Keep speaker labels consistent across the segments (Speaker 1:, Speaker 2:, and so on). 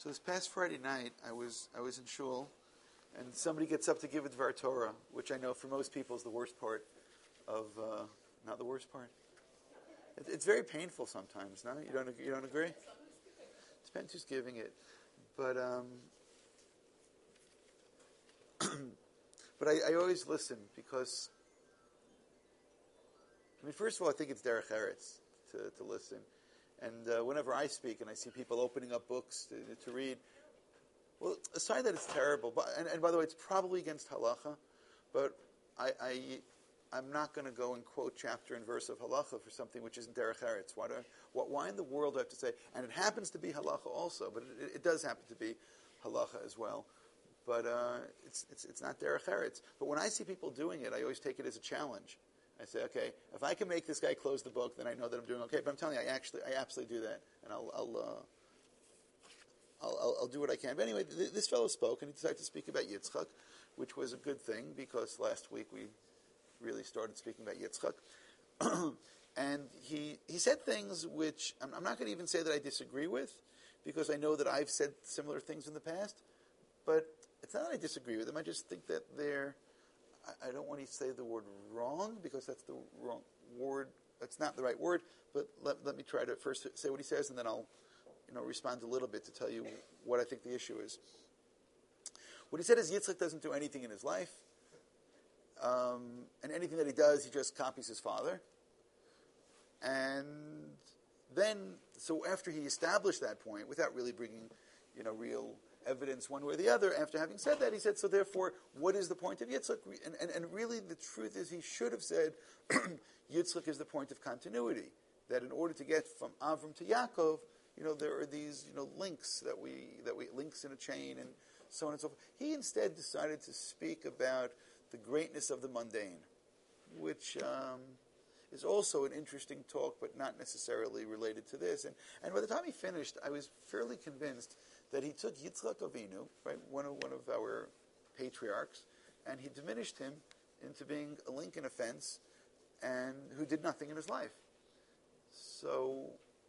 Speaker 1: So this past Friday night, I was in shul, and somebody gets up to give a Dvar Torah, which I know for most people is the worst part of, not the worst part. It's very painful sometimes. No, you don't agree? Depends who's giving it, but but I always listen because, I mean, first of all, I think it's derech eretz to listen. And whenever I speak and I see people opening up books to read, well, aside that it's terrible, but, and by the way, it's probably against halacha, but I'm not going to go and quote chapter and verse of halacha for something which isn't derech eretz. Why in the world do I have to say? And it happens to be halacha also, but it does happen to be halacha as well. But it's not derech eretz. But when I see people doing it, I always take it as a challenge. I say, okay, if I can make this guy close the book, then I know that I'm doing okay. But I'm telling you, I absolutely do that, and I'll do what I can. But anyway, this fellow spoke, and he decided to speak about Yitzchak, which was a good thing because last week we really started speaking about Yitzchak. And he said things which I'm not going to even say that I disagree with, because I know that I've said similar things in the past. But it's not that I disagree with them. I just think that I don't want to say the word wrong, because that's the wrong word. That's not the right word. But let me try to first say what he says, and then I'll respond a little bit to tell you what I think the issue is. What he said is Yitzchak doesn't do anything in his life. And anything that he does, he just copies his father. And then, so after he established that point, without really bringing, real evidence one way or the other, after having said that, he said, so therefore, what is the point of Yitzchak? And really, the truth is, he should have said, Yitzchak is the point of continuity. That in order to get from Avram to Yaakov, there are these, links that we links in a chain, and so on and so forth. He instead decided to speak about the greatness of the mundane, which is also an interesting talk, but not necessarily related to this. And by the time he finished, I was fairly convinced that he took Yitzchak Avinu, right, one of our patriarchs, and he diminished him into being a link in a fence, and who did nothing in his life. So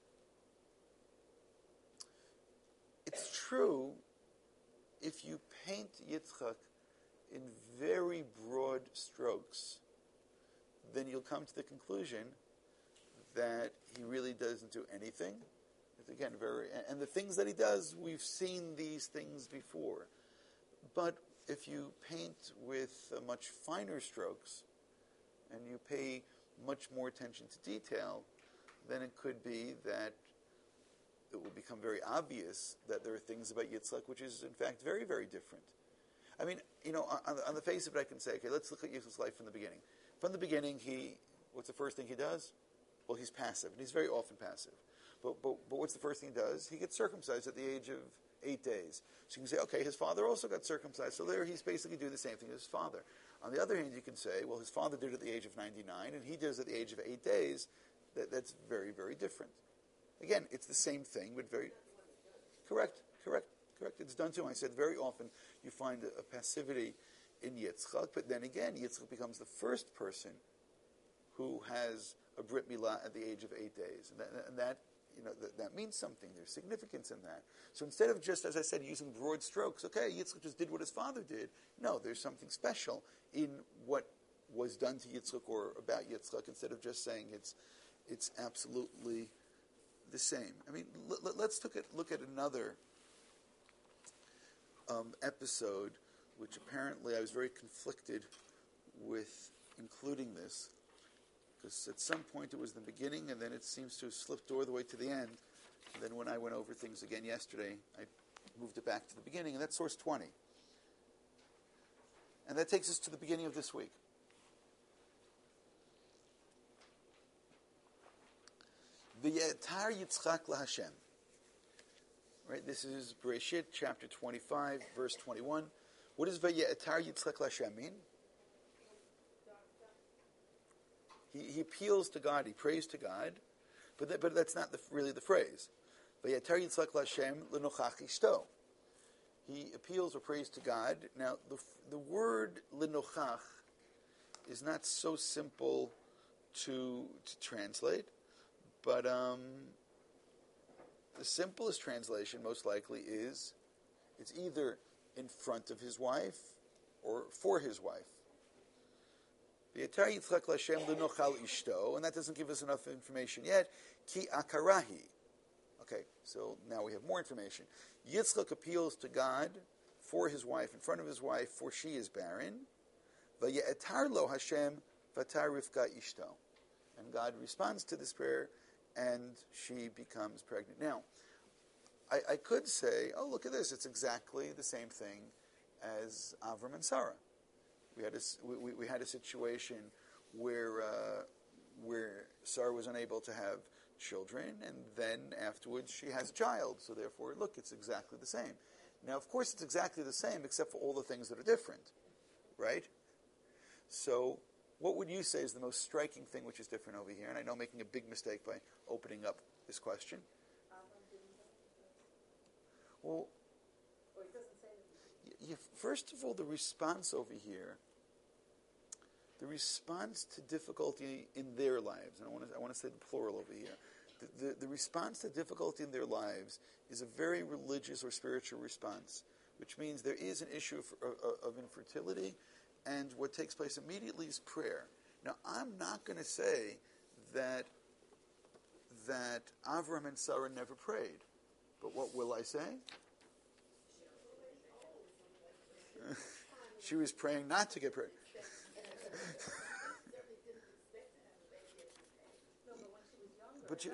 Speaker 1: it's true, if you paint Yitzchak in very broad strokes, then you'll come to the conclusion that he really doesn't do anything. It's again and the things that he does, we've seen these things before. But if you paint with much finer strokes, and you pay much more attention to detail, then it could be that it will become very obvious that there are things about Yitzchak which is in fact very, very different. I mean, on the face of it, I can say, okay, let's look at Yitzchak's life from the beginning. From the beginning, what's the first thing he does? Well, he's passive, and he's very often passive. But what's the first thing he does? He gets circumcised at the age of 8 days. So you can say, okay, his father also got circumcised, so there he's basically doing the same thing as his father. On the other hand, you can say, well, his father did it at the age of 99, and he does it at the age of 8 days. That's very, very different. Again, it's the same thing, but very... Correct. It's done too. I said very often you find a passivity in Yitzchak, but then again, Yitzchak becomes the first person who has a Brit Milah at the age of 8 days. And that means something. There's significance in that. So instead of just, as I said, using broad strokes, okay, Yitzchak just did what his father did. No, there's something special in what was done to Yitzchak or about Yitzchak, instead of just saying it's absolutely the same. I mean, let's look at another episode, which apparently I was very conflicted with including this, because at some point it was the beginning, and then it seems to have slipped all the way to the end. And then when I went over things again yesterday, I moved it back to the beginning, and that's source 20. And that takes us to the beginning of this week. V'yetar Yitzchak laHashem. Right, this is Bereshit, chapter 25, verse 21. What does V'yetar Yitzchak laHashem mean? He appeals to God, he prays to God, but that's not really the phrase. V'yetar Yitzchak laHashem l'nochach ishto. He appeals or prays to God. Now, the word l'nochach is not so simple to translate, but the simplest translation, most likely, is it's either in front of his wife or for his wife. V'yatar Yitzchak l'Hashem l'nochal ishto, and that doesn't give us enough information yet. Ki akarahi. Okay, so now we have more information. Yitzchak appeals to God for his wife, in front of his wife, for she is barren. V'yatar lo Hashem v'atar Rivka ishto. And God responds to this prayer, and she becomes pregnant. Now, I could say, oh, look at this. It's exactly the same thing as Avram and Sarah. We had a situation where Sarah was unable to have children, and then afterwards she has a child. So therefore, look, it's exactly the same. Now, of course, it's exactly the same, except for all the things that are different, right? So what would you say is the most striking thing which is different over here? And I know I'm making a big mistake by opening up this question. Well, first of all, the response over here, the response to difficulty in their lives, and I want to say the plural over here, the response to difficulty in their lives is a very religious or spiritual response, which means there is an issue of infertility, and what takes place immediately is prayer. Now, I'm not going to say that Avram and Sarah never prayed, but what will I say? She was praying not to get pregnant. But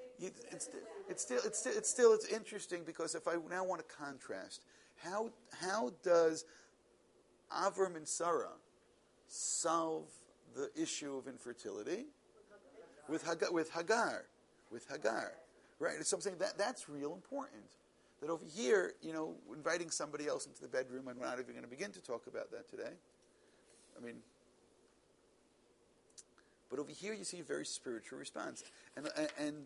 Speaker 1: it's interesting, because if I now want to contrast, how does Avram and Sarah solve the issue of infertility? With Hagar. Right? So I'm saying that's real important. That over here, inviting somebody else into the bedroom, and we're not even going to begin to talk about that today. But over here you see a very spiritual response. And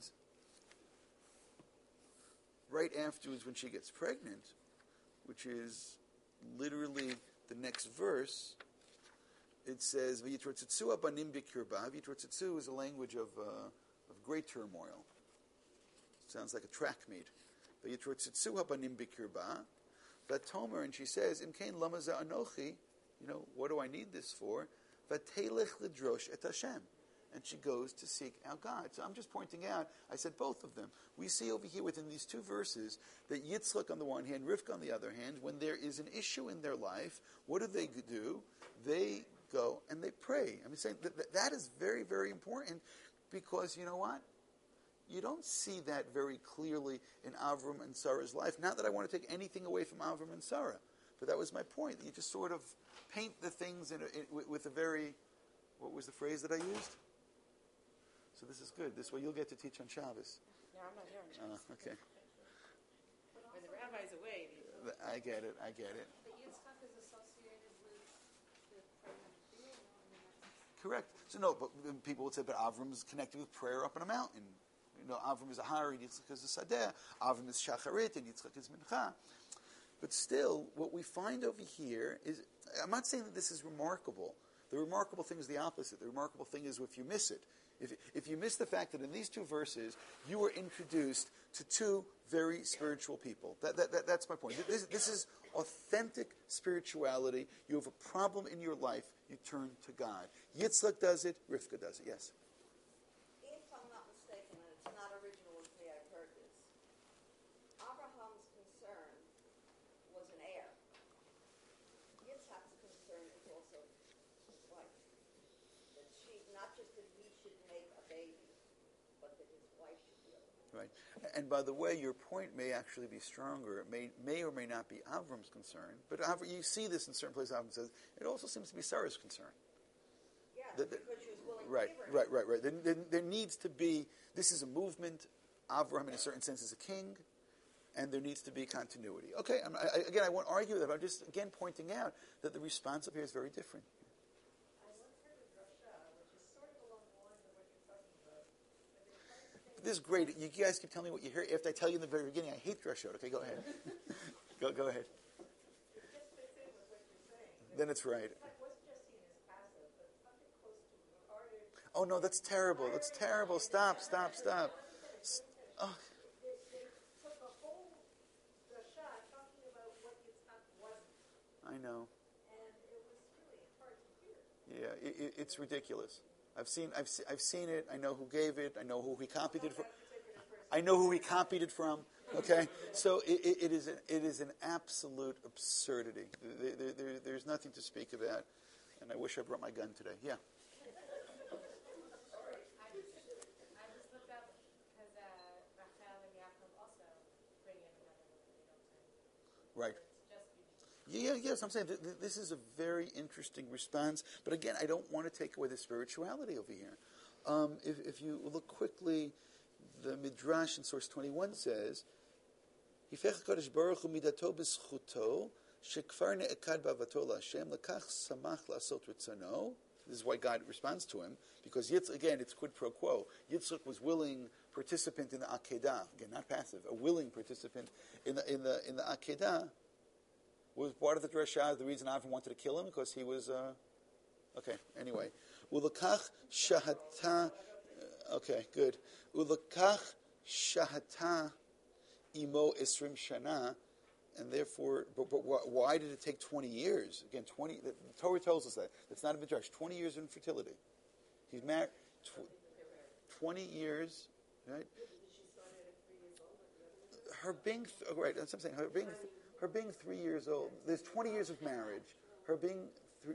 Speaker 1: right afterwards, when she gets pregnant, which is literally the next verse, it says, V'yitrotzitzu abanim b'kirba. V'yitrotzitzu is a language of great turmoil. Sounds like a track meet. V'yitrotzitzu abanim b'kirba. V'tomer, and she says, Imkein lama za anochi, what do I need this for? V'telech lidrosh et Hashem. And she goes to seek out God. So I'm just pointing out, I said both of them. We see over here within these two verses that Yitzchak on the one hand, Rivka on the other hand, when there is an issue in their life, what do? They go and they pray. I'm saying that is very, very important, because you know what? You don't see that very clearly in Avram and Sarah's life. Not that I want to take anything away from Avram and Sarah, but that was my point. You just sort of paint the things with a very, what was the phrase that I used? So this is good. This way you'll get to teach on Shabbos.
Speaker 2: No, I'm not here on Shabbos.
Speaker 1: Okay.
Speaker 2: When the rabbi's away.
Speaker 1: I get it.
Speaker 3: But Yitzchak is associated with pregnant being.
Speaker 1: Correct. So no, but people would say, but Avram is connected with prayer up on a mountain. Avram is a Hari, Yitzchak is a Sadeh. Avram is Shacharit, and Yitzchak is Mincha. But still, what we find over here is, I'm not saying that this is remarkable. The remarkable thing is the opposite. The remarkable thing is if you miss it. If you miss the fact that in these two verses, you were introduced to two very spiritual people. That's my point. This is authentic spirituality. You have a problem in your life, you turn to God. Yitzchak does it, Rivka does it. Yes?
Speaker 4: If I'm not mistaken, and it's not original with me, I've heard this, Abraham's concern was an heir. Yitzchak's concern is also his wife. That not just that he should make a baby, but that his wife should be able to.
Speaker 1: Right. And by the way, your point may actually be stronger. It may or may not be Avram's concern, but you see this in certain places. Avram says it also seems to be Sarah's concern.
Speaker 4: Yeah, because she was willing to give her.
Speaker 1: Right. There needs to be. This is a movement. Avram, in a certain sense, is a king, and there needs to be continuity. Okay. I won't argue that. I'm just again pointing out that the response up here is very different. This is great. You guys keep telling me what you hear. After I tell you in the very beginning, I hate drashot. Okay, go ahead. go ahead.
Speaker 3: It just fits in with what you're saying.
Speaker 1: Then it's right.
Speaker 3: What's just seen as passive, but something close to ardent.
Speaker 1: Oh no, that's terrible. That's terrible. Stop. Oh. I know.
Speaker 3: And it was really hard to hear.
Speaker 1: Yeah, it's ridiculous. I've seen it. I know who gave it. I know who he copied it from. I know who he copied it from. Okay, so it is an absolute absurdity. There's nothing to speak about, and I wish I brought my gun today. Yeah.
Speaker 5: I just looked up because Rachel and Yaakov also bring in another woman.
Speaker 1: Right.
Speaker 5: It's just
Speaker 1: Yes, I'm saying this is a very interesting response, but again, I don't want to take away the spirituality over here. If you look quickly, the Midrash in source 21 says, "Hifech Kadosh Baruch Hu midato b'schuto shekfar ne'ekad ba'avato la'Hashem lekach samach la'asot ritzano." This is why God responds to him, because again, it's quid pro quo. Yitzchak was willing participant in the Akedah, again, not passive, a willing participant in the Akedah. Was part of the drasha the reason Avram wanted to kill him because he was okay. Anyway, ulakach shahata. Okay, good. Ulakach shahata imo esrim shana, and therefore, but why did it take 20 years? Again, 20. The Torah tells us that it's not a midrash. 20 years of infertility. He's married 20 years, right? Her being right. That's what I'm saying. Her being 3 years old. There's 20 years of marriage. Her being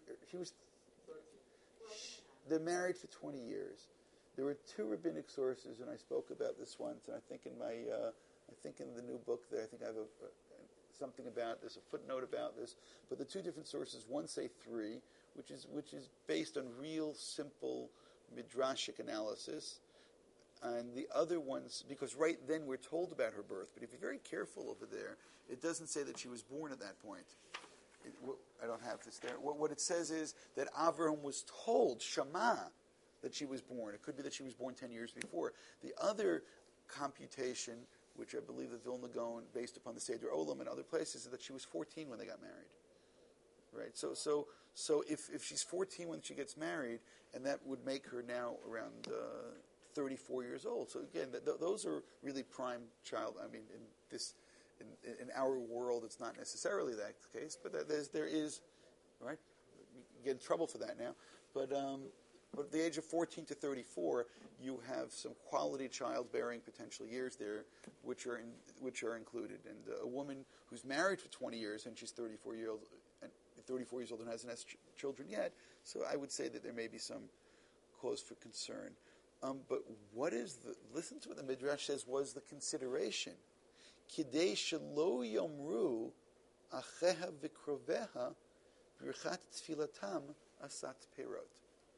Speaker 1: they're married for 20 years. There were two rabbinic sources, and I spoke about this once. And I think in the new book there, I think I have something about this, a footnote about this. But the two different sources, one say 3, which is based on real simple midrashic analysis. And the other ones, because right then we're told about her birth, but if you're very careful over there, it doesn't say that she was born at that point. I don't have this there. What it says is that Avraham was told, Shema, that she was born. It could be that she was born 10 years before. The other computation, which I believe the Vilna Gaon, based upon the Seder Olam and other places, is that she was 14 when they got married. Right? So if she's 14 when she gets married, and that would make her now around 34 years old. So again, those are really prime child. I mean, in our world, it's not necessarily that case, but there is, right? You get in trouble for that now. But at the age of 14 to 34, you have some quality childbearing potential years there, which are included. And a woman who's married for 20 years and she's 34 years old and hasn't had children yet, so I would say that there may be some cause for concern. But listen to what the Midrash says was the consideration. Kidei shelo yomru acheha v'kroveha birchat tfilatam asat perot.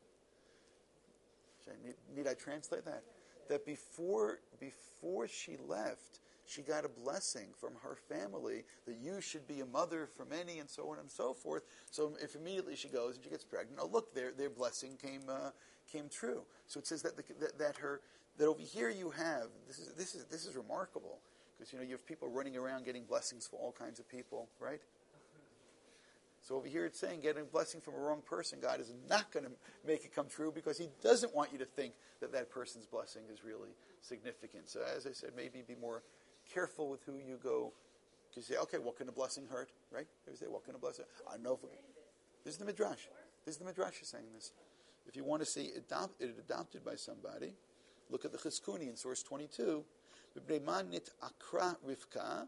Speaker 1: Need I translate that? That before she left, she got a blessing from her family that you should be a mother for many, and so on and so forth. So if immediately she goes and she gets pregnant, oh look, their blessing came true. So it says that over here you have this is remarkable, because you have people running around getting blessings for all kinds of people, right? So over here it's saying getting a blessing from a wrong person, God is not going to make it come true, because He doesn't want you to think that person's blessing is really significant. So as I said, maybe be more careful with who you go. Because you say, okay, what can a blessing hurt, right? They say, what can a blessing? I know. This is the Midrash. This is the Midrash saying this. If you want to see it adopted by somebody, look at the Chizkuni in source 22. Akra Rivka.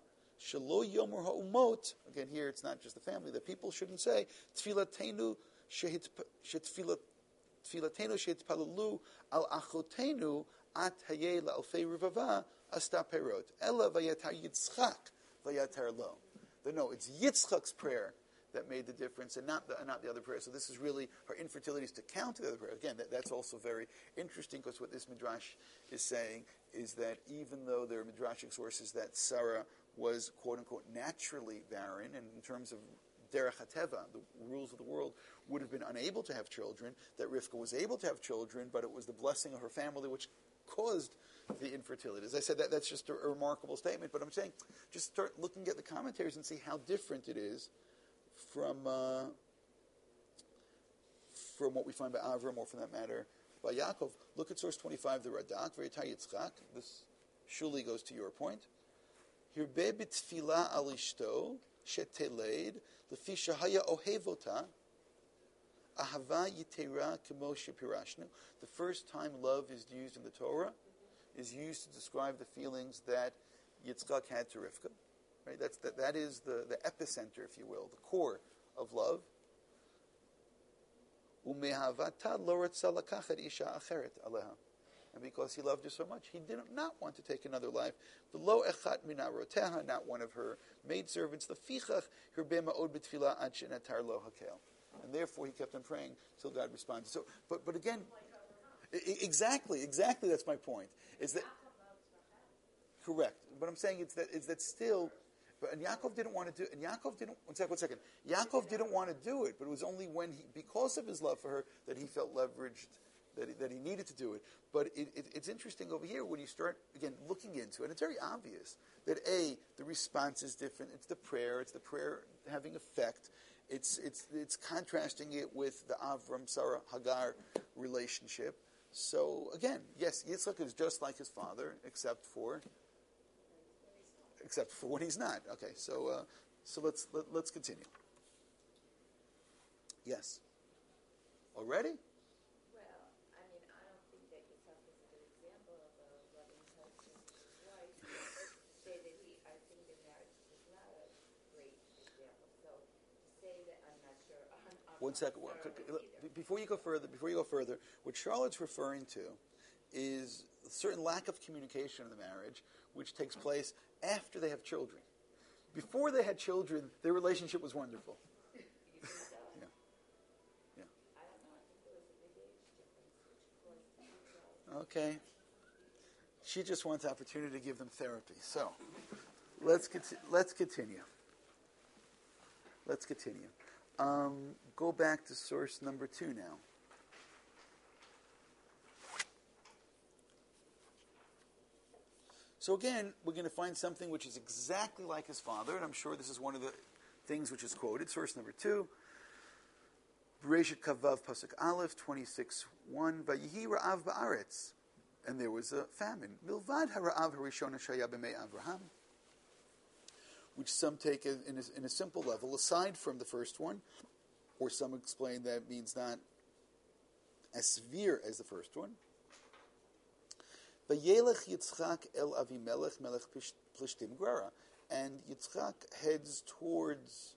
Speaker 1: Again, here it's not just the family. The people shouldn't say Tfilatenu shehitpalalu al achotenu at hayeh la'alfei rivava asta perot ela vayatar Yitzchak vayatar lo. No, it's Yitzchak's prayer that made the difference, and not the other prayer. So this is really her infertility is to counter the other prayer. Again, that's also very interesting, because what this midrash is saying is that even though there are midrashic sources that Sarah was, quote-unquote, naturally barren, and in terms of derech hateva, the rules of the world, would have been unable to have children, that Rivka was able to have children, but it was the blessing of her family which caused the infertility. As I said, that's just a remarkable statement, but I'm saying just start looking at the commentaries and see how different it is from what we find by Avram, or for that matter, by Yaakov. Look at source 25, the Radak, Vayatar Yitzchak. This surely goes to your point. Hirbeh b'tfila al ishto sheteled lefi shehaya ohevota ahava yitera kemo shepirashnu. The first time love is used in the Torah is used to describe the feelings that Yitzchak had to Rivka. Right? That is the epicenter, if you will, the core of love. Umehavata lo ratza lakachet isha acheret aleha. And because he loved her so much, he did not want to take another life. V'lo echat minaroteha, not one of her maidservants. Lefichach hirbeh ma'od b'tfilah ad shenatar lo hakel. And therefore he kept on praying till God responded. So, but again, exactly, that's my point. Is that correct? But I'm saying is that still. But and Yaakov didn't want to do. And Yaakov didn't. One second. Yaakov didn't want to do it, but it was only when because of his love for her, that he felt leveraged, that he needed to do it. But it's interesting over here when you start again looking into it. And it's very obvious that the response is different. It's the prayer having effect. It's contrasting it with the Avram Sarah Hagar relationship. So again, yes, Yitzchak is just like his father, except for when he's not. Okay, so let's continue. Yes. Already?
Speaker 3: Well, I mean, I don't think that Yitzhak is a good example of a loving husband to his wife. To say that I think the marriage is not a great example. So to say that, I'm not sure.
Speaker 1: One second. Before you go further, what Charlotte's referring to is a certain lack of communication in the marriage, which takes place after they have children. Before they had children, their relationship was wonderful. Yeah.
Speaker 3: I don't know. I think there was a big age difference, which caused.
Speaker 1: Okay. She just wants opportunity to give them therapy. So, let's continue. Go back to source number 2 now. So again, we're going to find something which is exactly like his father, and I'm sure this is one of the things which is quoted. Source number 2, Bereshit Kavav Pasuk Aleph 26:1. Vayihi ra'av ba'aretz, and there was a famine. Milvad hara'av harishona shaya b'mei Avraham, which some take in a simple level, aside from the first one, or some explain that means not as severe as the first one. Vayelech Yitzchak el Avimelech melech Plishtim Grara, and Yitzchak heads towards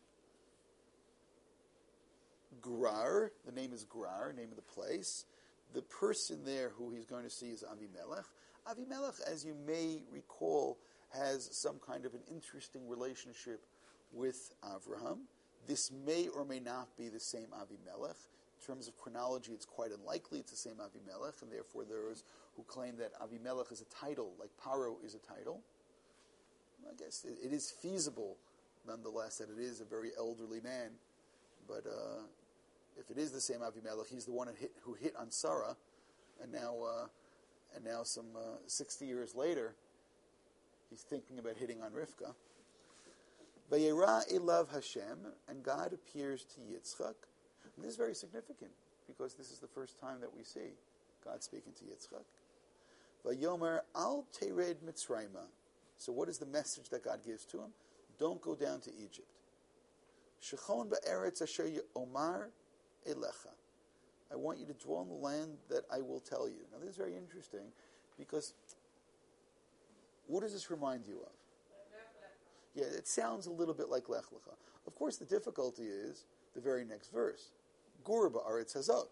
Speaker 1: Gerar. The name is Gerar, name of the place. The person there who he's going to see is Avimelech. Avimelech, as you may recall, has some kind of an interesting relationship with Avraham. This may or may not be the same Avimelech. In terms of chronology, it's quite unlikely it's the same Avimelech, and therefore there is who claim that Avimelech is a title, like Paro is a title. I guess it is feasible, nonetheless, that it is a very elderly man. But if it is the same Avimelech, he's the one who hit on Sarah, and now some 60 years later, he's thinking about hitting on Rivka. Vayera elav Hashem, and God appears to Yitzchak. And this is very significant, because this is the first time that we see God speaking to Yitzchak. Vayomer al tered Mitzrayma. So what is the message that God gives to him? Don't go down to Egypt. Shechon ba'eretz asher omar elecha. I want you to dwell in the land that I will tell you. Now this is very interesting, because what does this remind you of? Yeah, it sounds a little bit like Lech Lecha. Of course, the difficulty is the very next verse. Gur ba'aretz hazot.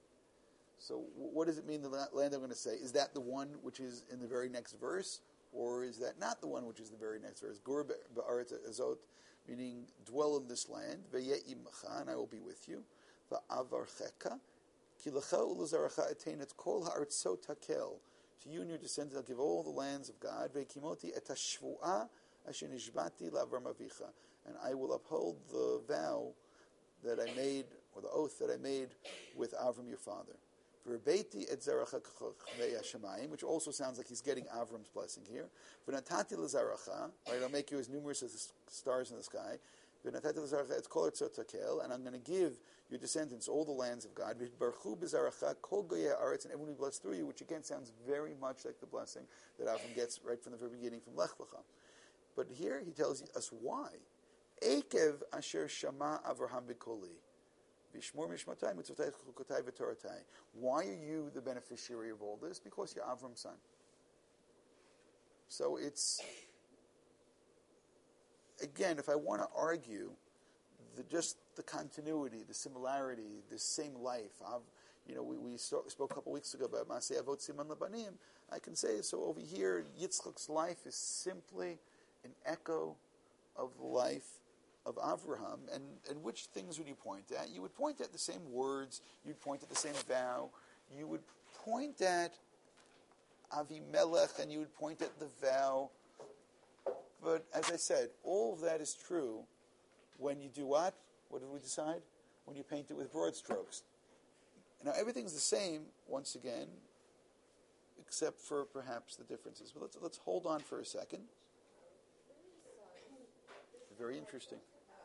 Speaker 1: So what does it mean, the land I'm going to say? Is that the one which is in the very next verse? Or is that not the one which is the very next verse? Gur ba'aretz hazot, meaning dwell in this land. Ve'yeh imcha, and I will be with you. Va'avarcheka, ki lecha ulazaracha etein et kol ha'artzot hakel. To you and your descendants I'll give all the lands of God. Ve'kimoti et hashvu'ah asher nishbati la'avram avicha. And I will uphold the vow that I made, or the oath that I made with Avram your father. V'rebeiti et zeracha k'chvei hashamayim, which also sounds like he's getting Avram's blessing here. V'natati l'zaracha, right, I'll make you as numerous as the stars in the sky. V'natati l'zaracha et kol artzot hakel, and I'm going to give your descendants all the lands of God. V'barchu b'zaracha kol goyei haaretz, and everyone will be blessed through you, which again sounds very much like the blessing that Avram gets right from the very beginning from Lech Lecha. But here he tells us why. Ekev asher shama Avraham b'koli. V'shmor mishmatai mitzvotai chukotai v'toratai. Why are you the beneficiary of all this? Because you're Avram's son. So it's, again, if I want to argue just the continuity, the similarity, the same life. We spoke a couple weeks ago about Masei Avot Siman Labanim. I can say, so over here, Yitzchak's life is simply an echo of the life of Avraham. And which things would you point at? You would point at the same words. You'd point at the same vow. You would point at Avimelech, and you would point at the vow. But as I said, all of that is true when you do what? What did we decide? When you paint it with broad strokes. Now everything's the same, once again, except for perhaps the differences. But let's hold on for a second. Very interesting.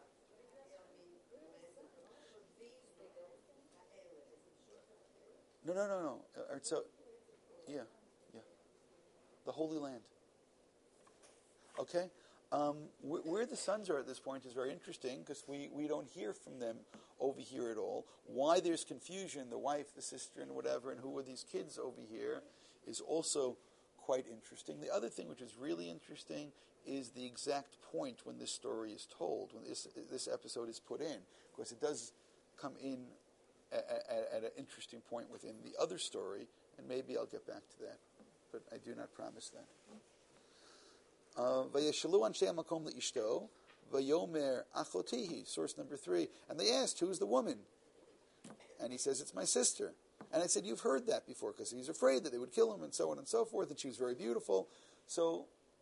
Speaker 1: No. All right, so, yeah. The Holy Land. Okay? Where the sons are at this point is very interesting because we don't hear from them over here at all. Why there's confusion, the wife, the sister, and whatever, and who are these kids over here is also quite interesting. The other thing which is really interesting is the exact point when this story is told, when this episode is put in. Of course, it does come in at an interesting point within the other story, and maybe I'll get back to that. But I do not promise that. Vayeshalu anshe hamakom leishto, vayomer achotihi. Source number 3. And they asked, "Who's the woman?" And he says, "It's my sister." And I said, "You've heard that before," because he's afraid that they would kill him, and so on and so forth. And she was very beautiful. So,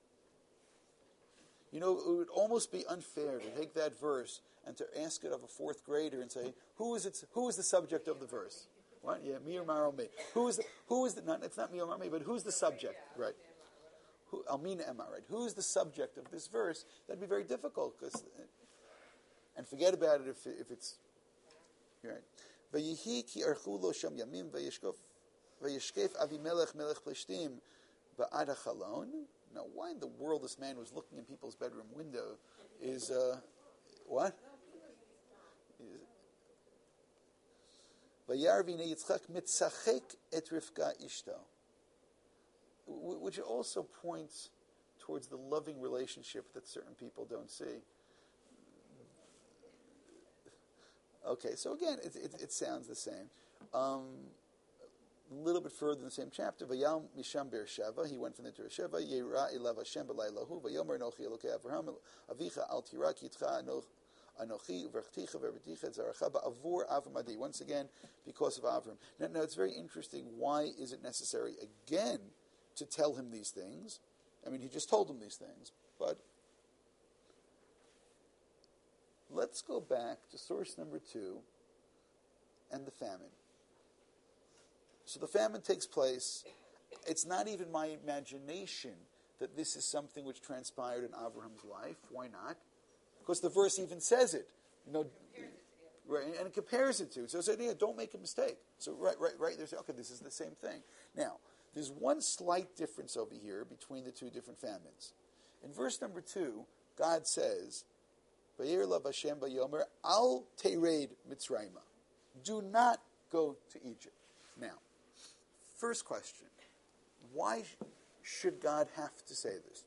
Speaker 1: it would almost be unfair to take that verse and to ask it of a 4th grader and say, "Who is the subject of the verse?" What? Yeah, me or Maro me. Who is the? Not, it's not me or Maro me, but who's the subject? Right. Almina Emma, right? Who's the subject of this verse? That'd be very difficult, and forget about it if it's right. Vayihi ki archu lo sham yamim vayishkef Avimelech melech Plishtim ba'ad hachalon. Now, why in the world this man was looking in people's bedroom window is what? Vayar v'nei Yitzchak mitzachek et Rivka ishto, which also points towards the loving relationship that certain people don't see. Okay, so again, it sounds the same. A little bit further in the same chapter, Vayal Misham Beersheva, he went from there to Beersheva, Yera Elav Hashem B'Laylahu, Vayomer Anochi Elokei Avraham, Avicha Al Tira Kitcha Anochi Verchticha Verticha Zaracha Ba'avur Avram Adi. Once again, because of Avram. Now, it's very interesting. Why is it necessary again to tell him these things? I mean, he just told him these things. But let's go back to source number 2 and the famine. So the famine takes place. It's not even my imagination that this is something which transpired in Abraham's life. Why not? Because the verse even says it. Right, and it compares it to. So it's don't make a mistake. So right. There's okay. This is the same thing. Now, there's one slight difference over here between the two different famines. In verse number 2, God says, "Vayir lav Hashem vayomer al tered Mitzrayma." Do not go to Egypt. Now, first question: why should God have to say this?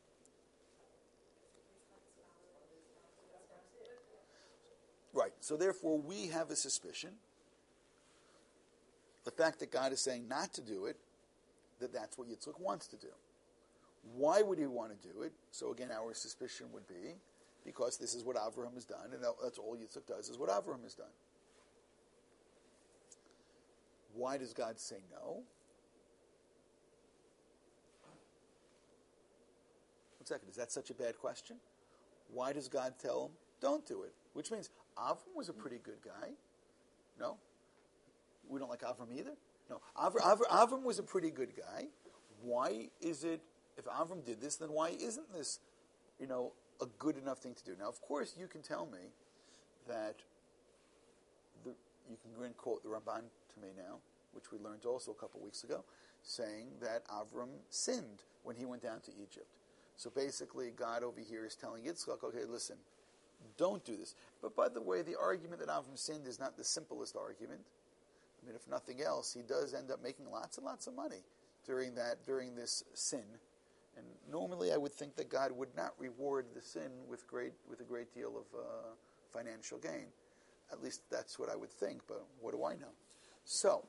Speaker 1: Right. So therefore, we have a suspicion. The fact that God is saying not to do it, that's what Yitzchak wants to do. Why would he want to do it? So again, our suspicion would be because this is what Avraham has done, and that's all Yitzchak does is what Avraham has done. Why does God say no? One second, is that such a bad question? Why does God tell him, don't do it? Which means Avram was a pretty good guy. No? We don't like Avram either? No. Avram was a pretty good guy. Why is it, if Avram did this, then why isn't this, a good enough thing to do? Now, of course, you can tell me that, you can go and quote the Ramban to me now, which we learned also a couple weeks ago, saying that Avram sinned when he went down to Egypt. So basically, God over here is telling Yitzchak, okay, listen, don't do this. But by the way, the argument that Avram sinned is not the simplest argument. I mean, if nothing else, he does end up making lots and lots of money during this sin. And normally I would think that God would not reward the sin with a great deal of financial gain. At least that's what I would think, but what do I know? So,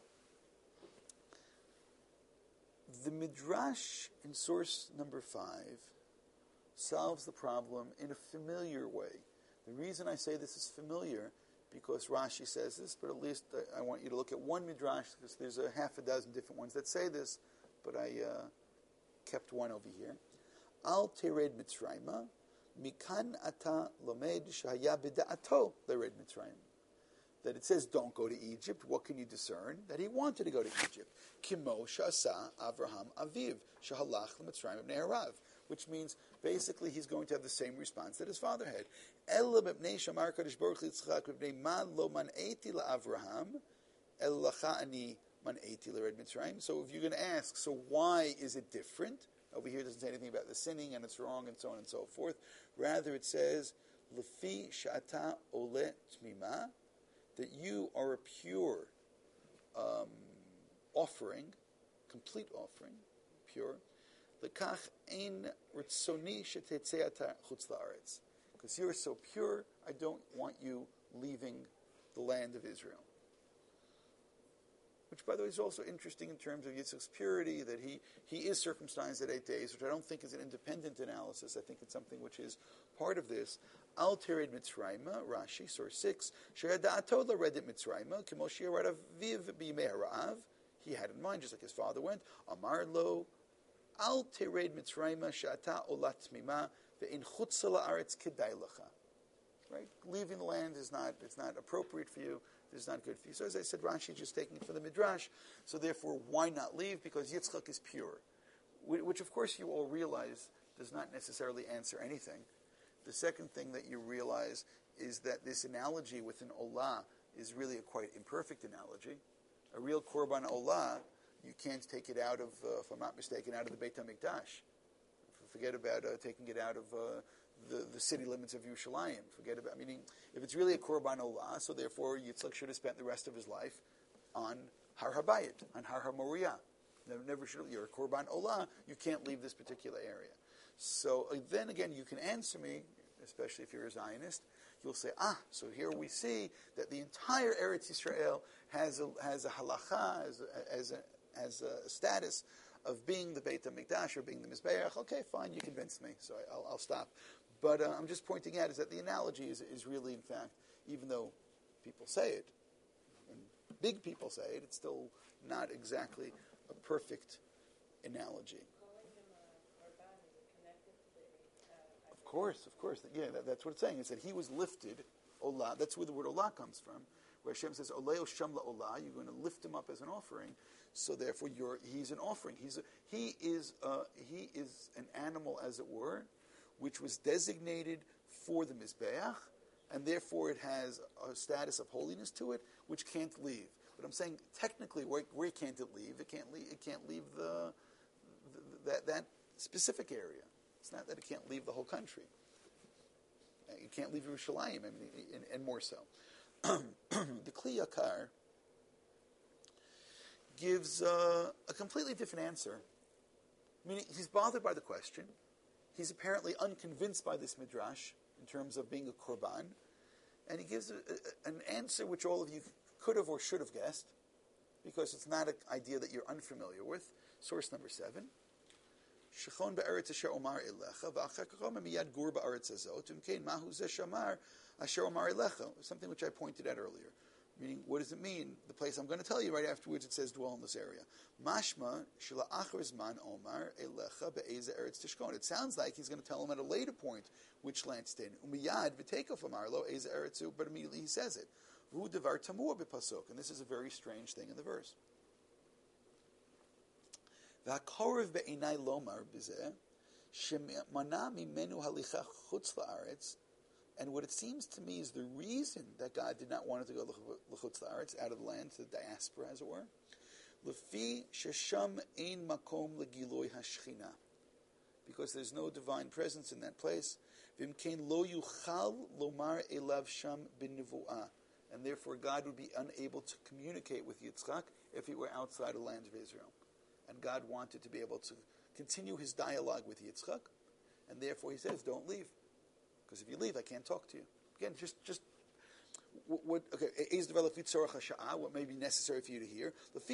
Speaker 1: the Midrash in source number 5 solves the problem in a familiar way. The reason I say this is familiar, because Rashi says this, but at least I want you to look at one Midrash, because there's a half a dozen different ones that say this, but I kept one over here. Al tered Mitzrayma, mikan ata lomed shahaya b'da'ato lered Mitzrayim. That it says, don't go to Egypt. What can you discern? That he wanted to go to Egypt. Kimo sha'asa Avraham aviv shahalach l'Mitzrayim b'nei harav. Which means, basically, he's going to have the same response that his father had. Ela b'pnei shamar kadosh baruch litzchak b'pnei ma lo man'eti la'Avraham el lacha ani man'eti l'red Mitzrayim. So if you're going to ask, so why is it different? Over here it doesn't say anything about the sinning and it's wrong and so on and so forth. Rather it says, Lefi sha'ata ole tmima, that you are a pure offering, complete offering, pure. Lekach ein ritzoni shetetzei ata chutz la'aretz. Because you're so pure, I don't want you leaving the land of Israel. Which, by the way, is also interesting in terms of Yitzchak's purity, that he is circumcised at 8 days, which I don't think is an independent analysis. I think it's something which is part of this. Al tered Mitzrayma, Rashi, source 6, she'ada'ato l'redet Mitzrayma, k'mo she'yarad aviv b'yimei harav. He had in mind, just like his father went, Amar lo, al tered Mitzrayma, she'ata olat tmima, ve'in chutz la'aretz kedai lecha. Right? Leaving the land it's not appropriate for you. It's not good for you. So as I said, Rashi is just taking it from the Midrash. So therefore, why not leave? Because Yitzchak is pure. Which, of course, you all realize does not necessarily answer anything. The second thing that you realize is that this analogy with an olah is really a quite imperfect analogy. A real korban olah, you can't take it out of, if I'm not mistaken, out of the Beit HaMikdash. Forget about taking it out of the city limits of Yerushalayim. Meaning, if it's really a korban olah, so therefore Yitzchak should have spent the rest of his life on Har HaBayit, on Har HaMoriah. Never should have. You're a korban olah, you can't leave this particular area. So then again, you can answer me, especially if you're a Zionist. You'll say, so here we see that the entire Eretz Yisrael has a halacha, as a status of being the Beit HaMikdash or being the Mizbeach. Okay, fine, you convinced me, so I'll stop. But I'm just pointing out is that the analogy is really, in fact, even though people say it, and big people say it, it's still not exactly a perfect analogy.
Speaker 5: Calling him a korban, is it connected to the...
Speaker 1: Of course. Yeah, that's what it's saying. It said he was lifted, olah. That's where the word olah comes from. Where Hashem says, oleo sham la'olah, you're going to lift him up as an offering. So therefore, he's an offering. He is an animal, as it were, which was designated for the Mizbeach, and therefore it has a status of holiness to it, which can't leave. But I'm saying, technically, where can't it leave? It can't leave that specific area. It's not that it can't leave the whole country. It can't leave Yerushalayim, and more so. The Kli Yakar gives a completely different answer. Meaning, he's bothered by the question. He's apparently unconvinced by this midrash in terms of being a korban, and he gives an answer which all of you could have or should have guessed, because it's not an idea that you're unfamiliar with. Source number 7. Shechon be'eretz asher omar elecha v'achakachom miyad gur ba'eretz azot umkein mahu zeh shamar asher omar elecha, something which I pointed out earlier. Meaning, what does it mean? The place I'm going to tell you right afterwards, it says dwell in this area. Mashma shela achar zman omar elecha be'eze eretz tishkon. It sounds like he's going to tell him at a later point which land to stay in. Umiyad v'teikof amar lo eze eretzu, but immediately he says it. V'hu devar tamur b'pasuk, and this is a very strange thing in the verse. V'hakorev be'inai lomar b'zeh shemana mimenu halicha chutz la'aretz. And what it seems to me is the reason that God did not want it to go l'chutz la'aretz, out of the land, to the diaspora, as it were. Lefi shesham ein makom legiloi hashchina, because there's no divine presence in that place. V'imkein lo yuchal lomar elav sham b'nevuah. And therefore God would be unable to communicate with Yitzchak if he were outside the land of Israel. And God wanted to be able to continue his dialogue with Yitzchak, and therefore he says, don't leave. Because if you leave, I can't talk to you. Again, just what may be necessary for you to hear.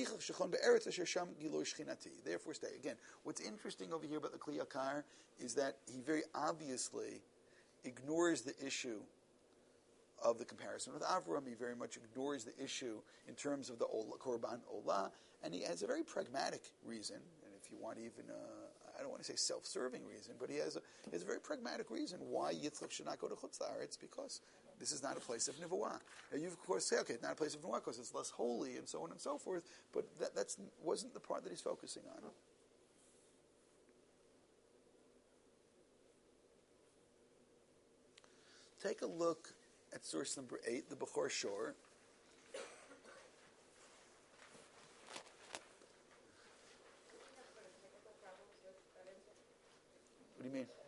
Speaker 1: Therefore stay. Again, what's interesting over here about the Kli Yakar is that he very obviously ignores the issue of the comparison with Avram. He very much ignores the issue in terms of the Korban Olah, and he has a very pragmatic reason, and if you want even I don't want to say self-serving reason, but he has a very pragmatic reason why Yitzchak should not go to Chutz La'aretz, because this is not a place of Nevuah. And you, of course, say, okay, it's not a place of Nevuah because it's less holy and so on and so forth, but that wasn't the part that he's focusing on. Take a look at source number 8, the Bechor Shor. What do you mean?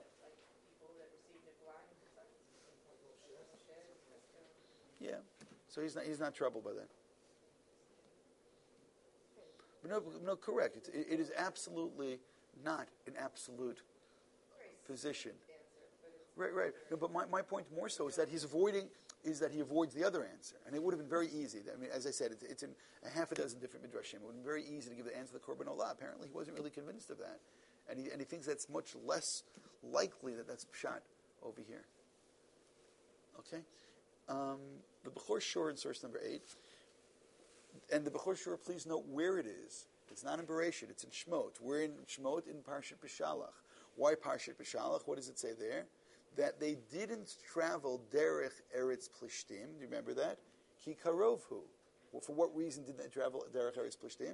Speaker 1: Yeah, so he's not troubled by that. But no, correct. It is absolutely not an absolute position. Right. No, but my point more so is that he avoids the other answer, and it would have been very easy. I mean, as I said, it's in a half a dozen different midrashim. It would have been very easy to give the answer to the Korban Olah. Apparently, he wasn't really convinced of that, and he thinks that's much less likely that's pshat over here. Okay, the Bechor Shor in source number 8, and the Bechor Shor, please note where it is. It's not in Bereshit; it's in Shmot. We're in Shmot in Parshat B'Shalach. Why Parshat B'Shalach? What does it say there? That they didn't travel derech Eretz Plishtim. Do you remember that? Ki karovhu. Well, for what reason did they travel derech Eretz Plishtim?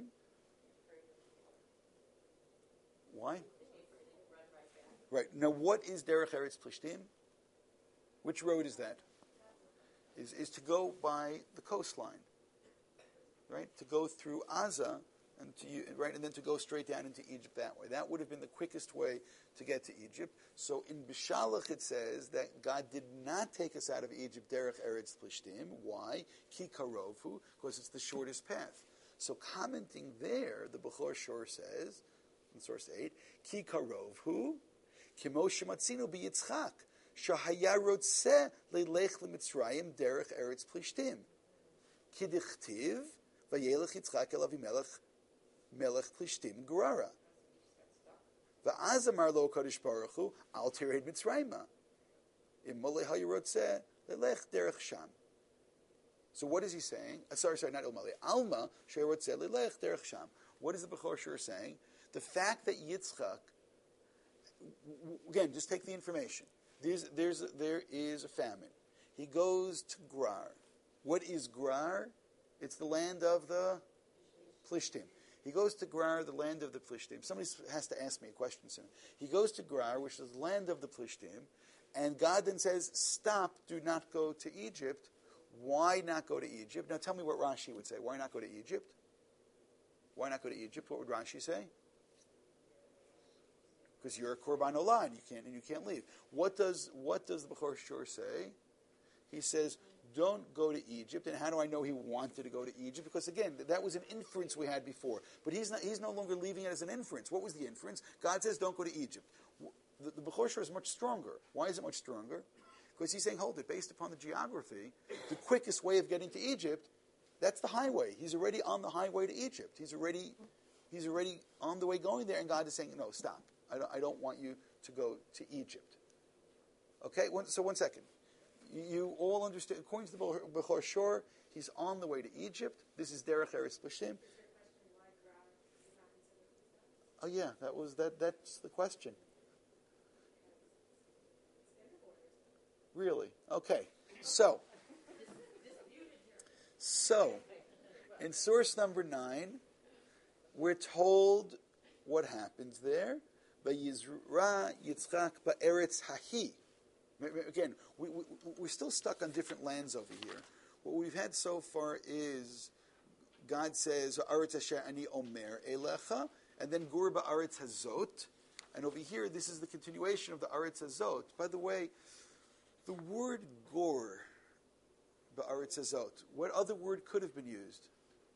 Speaker 1: Why? Right. Now, what is derech Eretz Plishtim? Which road is that? Is to go by the coastline, right? To go through Aza and then to go straight down into Egypt that way. That would have been the quickest way to get to Egypt. So in B'Shalach it says that God did not take us out of Egypt derech Eretz Plishtim. Why? Ki karovhu, because it's the shortest path. So commenting there, the Bechor Shor says, in source 8, Ki karovhu, kimo shematzinu b'Yitzchak, shahaya rotzeh leilech l'Mitzrayim derech Eretz Plishtim. Ki dichtiv, vayelech Yitzchak el Avimelech Melech Plishtim Gerara. Va'az amar lo Kadosh Baruch Hu al tired Mitzrayma. Im molei hayirotzeh lelech derech sham. So what is he saying? Sorry, not Ilmali. Alma sherotzeh lelech derech sham. What is the Bechor Shor saying? The fact that Yitzchak, again, just take the information. There is a famine. He goes to Grar. What is Grar? It's the land of the Plishtim. He goes to Grar, the land of the Plishtim. Somebody has to ask me a question soon. He goes to Grar, which is the land of the Plishtim, and God then says, stop, do not go to Egypt. Why not go to Egypt? Now tell me what Rashi would say. Why not go to Egypt? Why not go to Egypt? What would Rashi say? Because you're a Korban Olah and you can't leave. What does the Bechor Shor say? He says, don't go to Egypt. And how do I know he wanted to go to Egypt? Because again, that was an inference we had before. But he's no longer leaving it as an inference. What was the inference? God says, don't go to Egypt. The Bechor Shor is much stronger. Why is it much stronger? Because he's saying, hold it, based upon the geography, the quickest way of getting to Egypt, that's the highway. He's already on the highway to Egypt. He's already on the way going there, and God is saying, no, stop. I don't want you to go to Egypt. Okay, so one second. You all understand, according to the Bechor Shor, he's on the way to Egypt. This is derech Eretz Plishtim. Oh yeah, that's the question. Really? Okay. So in source number 9, we're told what happens there. Vayizra Yitzchak ba'eretz hahi. Again, we're still stuck on different lands over here. What we've had so far is God says, "Aretz asher ani omer elecha," and then "Gur ba'aretz hazot." And over here, this is the continuation of the Aretz Hazot. By the way, the word gor, ba'aretz hazot, what other word could have been used?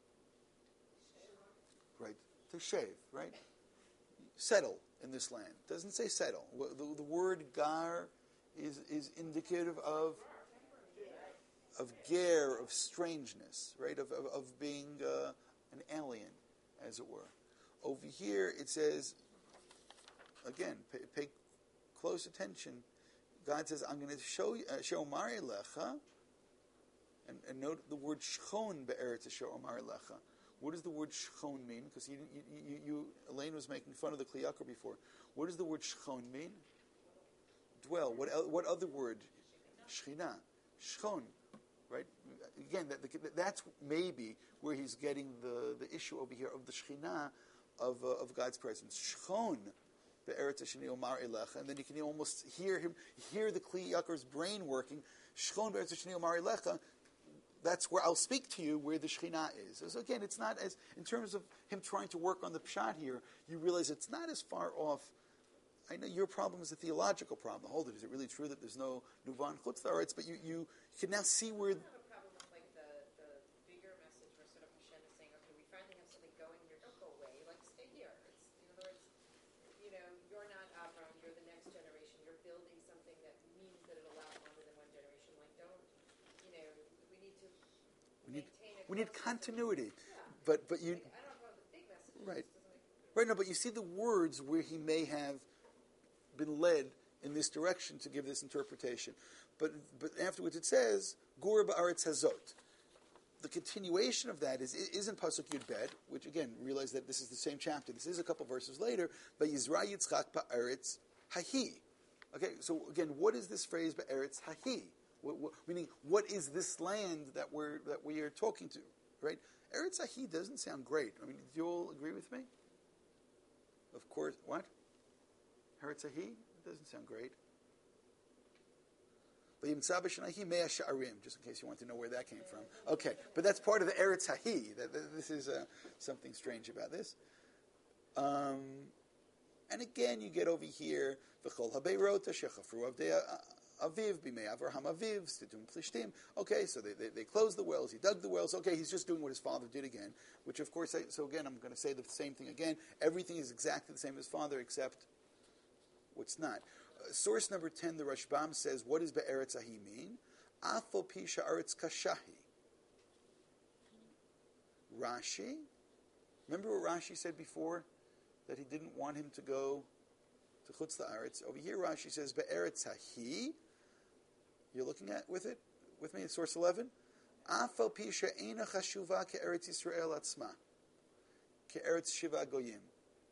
Speaker 1: Right, to shave, right? Settle in this land. It doesn't say settle. The word gar is indicative of ger, of strangeness, right? Of being an alien, as it were. Over here, it says, again, pay close attention. God says, I'm going to show Mari Lecha, and note the word shchon be'eretz Omar Lecha. What does the word shchon mean? Because Elaine was making fun of the Kli Yakar before. What does the word shchon mean? Dwell. What other word? Shechina. Shchon. Right? Again, that's maybe where he's getting the issue over here of the Shechina of God's presence. Shchon. And then you can almost hear the Kli Yakar's brain working. Shchon be'eretz Omar Lecha. That's where I'll speak to you, where the Shekhinah is. So again, it's not as, in terms of him trying to work on the pshat here, you realize it's not as far off. I know your problem is a theological problem. Hold it, is it really true that there's no Nuvan Chutz La'aretz? But you can now see where...
Speaker 3: I have a problem with like the bigger message where sort of Hashem is saying, okay, we finally have something going here, don't go away, like stay here. It's, in other words, you're not Avram, you're the next generation, you're building something that means that it'll last longer than one generation. Like don't, we need to maintain a
Speaker 1: we need continuity.
Speaker 3: Yeah.
Speaker 1: But you...
Speaker 3: I don't know the big message.
Speaker 1: Right.
Speaker 3: It just doesn't make...
Speaker 1: Right, no, but you see the words where he may have been led in this direction to give this interpretation. But afterwards it says, Gur ba'aretz hazot. The continuation of that is in Pasuk Yud Bet, which again, realize that this is the same chapter. This is a couple verses later, Vayizra Yitzchak ba'aretz hahi. Okay, so again, what is this phrase ba'aretz hahi? Meaning, what is this land that we are talking to? Right? Eretz hahi doesn't sound great. I mean, do you all agree with me? Of course, what? Eretz hahi? It doesn't sound great. Just in case you want to know where that came from. Okay, but that's part of the Eretz Hahi. This is something strange about this. And again, you get over here, V'chol habeirota shechafru avdei aviv b'mei Avraham aviv stitum plishtim. Okay, so they closed the wells, he dug the wells. Okay, he's just doing what his father did again, which of course, so again, I'm going to say the same thing again. Everything is exactly the same as father, except what's not. Source number 10, the Rashbam says, what does Be'eretz Ahi mean? Afo pi sha'aretz kashahi. Rashi, remember what Rashi said before? That he didn't want him to go to Chutz La'aretz. Over here Rashi says, Be'eretz Ahi. You're looking at with me at source 11? Afo pi sha'ena chashuva ke'eretz Yisrael atzma. Ke'eretz Shiva Goyim.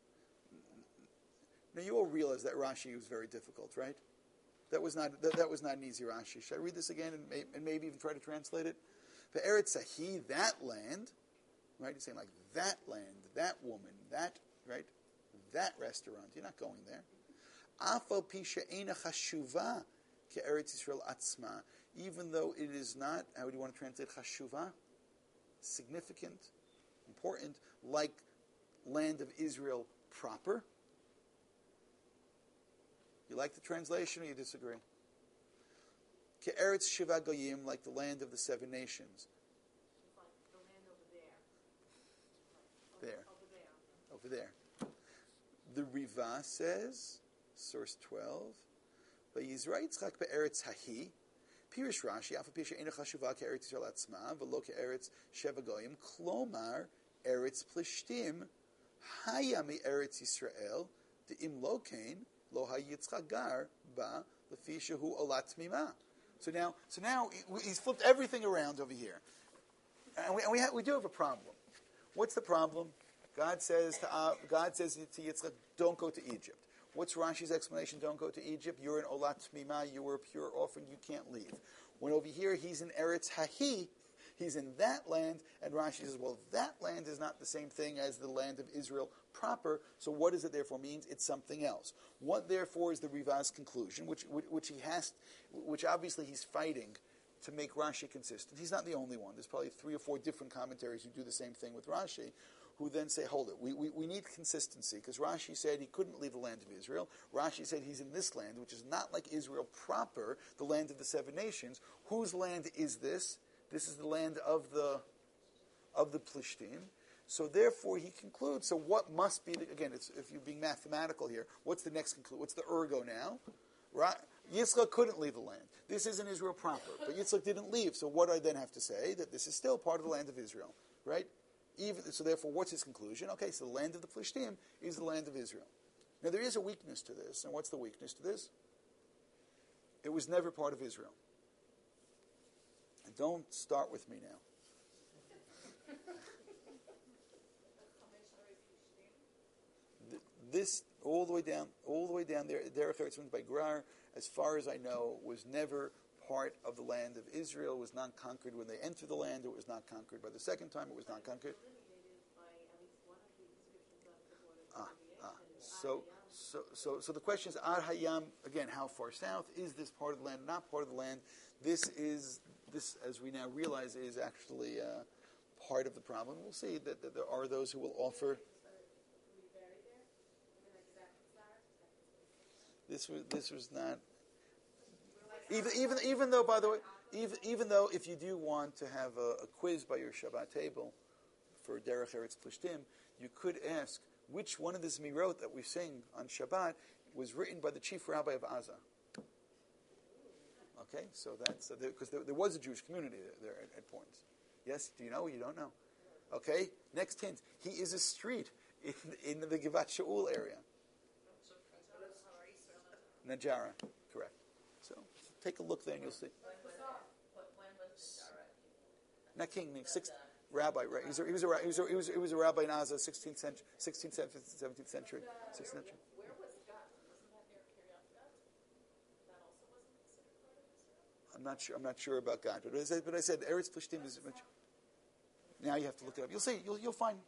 Speaker 1: Now you all realize that Rashi was very difficult, right? That was not an easy Rashi. Should I read this again and maybe even try to translate it? For Eretz Sahi, that land, right? He's saying like that land, that woman, that, right? That restaurant. You're not going there. Afal pisha ena chashuva ke Eretz Yisrael atzma. Even though it is not, how do you want to translate chashuva? Significant, important, like land of Israel proper. You like the translation or you disagree? Ke'eretz Shiva Goyim, like the land of the seven nations.
Speaker 5: It's like the land over there.
Speaker 1: There. Over there. The Riva says, source 12, Vayizra Yitzchak be'eretz hahi, Pirish Rashi, Afa Pisha Ena Chashuva ke'eretz Yisrael atzma, V'lo ke'eretz Sheva Goyim, Klomar, Eretz Plishtim, Haya me'eretz Yisrael, De'im Lokein, Lo hayitzchak gar ba lefi shehu olat mima. So now he's flipped everything around over here, and we do have a problem. What's the problem? God says to Yitzchak, don't go to Egypt. What's Rashi's explanation? Don't go to Egypt. You're in olat mima. You were a pure orphan. You can't leave. When over here he's in Eretz Hahi. He's in that land, and Rashi says, well, that land is not the same thing as the land of Israel proper, so what does it therefore mean? It's something else. What therefore is the Rivas conclusion, which obviously he's fighting to make Rashi consistent. He's not the only one. There's probably 3 or 4 different commentaries who do the same thing with Rashi. who then say, hold it, we need consistency, because Rashi said he couldn't leave the land of Israel. Rashi said he's in this land, which is not like Israel proper, the land of the seven nations. Whose land is this? This is the land of the Plishtim. So therefore he concludes, so what must be, again, if you're being mathematical here, what's the next conclusion? What's the ergo now? Right? Yitzchak couldn't leave the land. This isn't Israel proper, but Yitzchak didn't leave. So what do I then have to say? That this is still part of the land of Israel, right? So therefore, what's his conclusion? Okay, so the land of the Plishtim is the land of Israel. Now there is a weakness to this, and what's the weakness to this? It was never part of Israel. And don't start with me now. This all the way down there, Derech Eretz by Gerar, as far as I know, was never part of the land of Israel. It was not conquered when they entered the land. It was not conquered by the second time. It was not conquered. So the question is, Ad Hayam, again, how far south? Is this part of the land, not part of the land? This, as we now realize, is actually part of the problem. We'll see that there are those who will offer. This was not. Even though, by the way, even though if you do want to have a quiz by your Shabbat table for Derech Eretz Plishtim, you could ask which one of the Zmirot that we sing on Shabbat was written by the chief rabbi of Aza. Okay, so that's because there was a Jewish community there at points. Yes, do you know? You don't know. Okay, next hint. He is a street in the Givat Shaul area. Najara, correct. So take a look there and you'll see.
Speaker 3: When was
Speaker 1: Not king, sixth rabbi, right? He was a rabbi in Gaza, 16th century, 16th, 17th century, 16th century.
Speaker 5: Where was Gat? Wasn't that near Kiryat Gat? That also wasn't considered part of Israel?
Speaker 1: I'm not sure about God, but I said Eretz Plishtim is much. Now you have to look it up. You'll see. You'll find.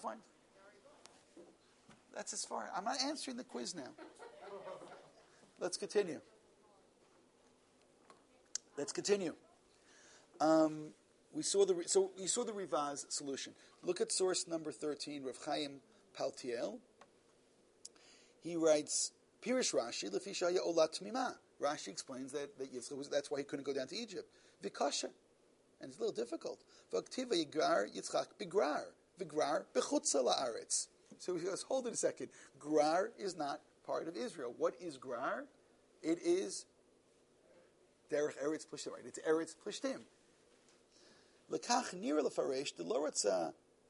Speaker 1: That's as far. I'm not answering the quiz now. Let's continue. We saw the Rivaz solution. Look at source number 13, Rav Chaim Paltiel. He writes, Pirish Rashi lefi shaya olat tmima. Rashi explains that Yitzchak that's why he couldn't go down to Egypt. Vikasha, and it's a little difficult. V'aktiva yigrar Yitzchak bigrar, vigrar bechutza la'aretz. So he goes, hold it a second. Grar is not part of Israel. What is Grar? It is Derech Eretz Plishtim. Right? It's Eretz Plishtim. Lekach nira lefaresh deloratza.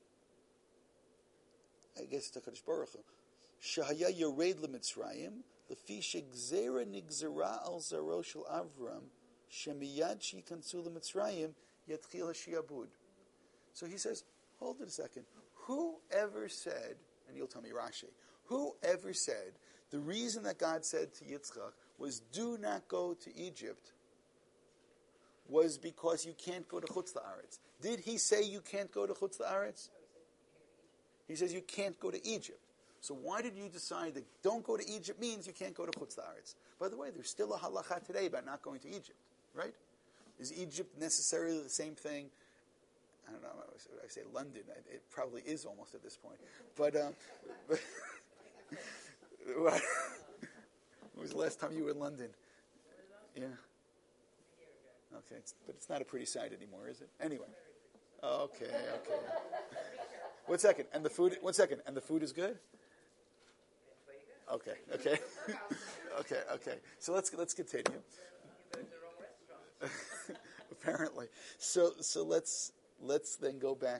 Speaker 1: I guess it's HaKadosh Baruch Hu. Shahaya yored leMitzrayim lefi shegzera nigzera al zaro shel Avram shemiyad shikansu leMitzrayim yatchil hashiabud. So he says, hold it a second. Whoever said, and you'll tell me Rashi, whoever said the reason that God said to Yitzchak was do not go to Egypt was because you can't go to Chutz La'aretz. Did he say you can't go to Chutz La'aretz? He says you can't go to Egypt. So why did you decide that don't go to Egypt means you can't go to Chutz La'aretz? By the way, there's still a halacha today about not going to Egypt, right? Is Egypt necessarily the same thing? I don't know. I say London. It probably is almost at this point. But when was the last time you were in London? Yeah. Okay, but it's not a pretty sight anymore, is it? Anyway. Okay. 1 second. And the food. 1 second. And the food is good. Okay. Okay. So let's continue.
Speaker 3: You go to the wrong restaurant.
Speaker 1: Apparently. So let's then go back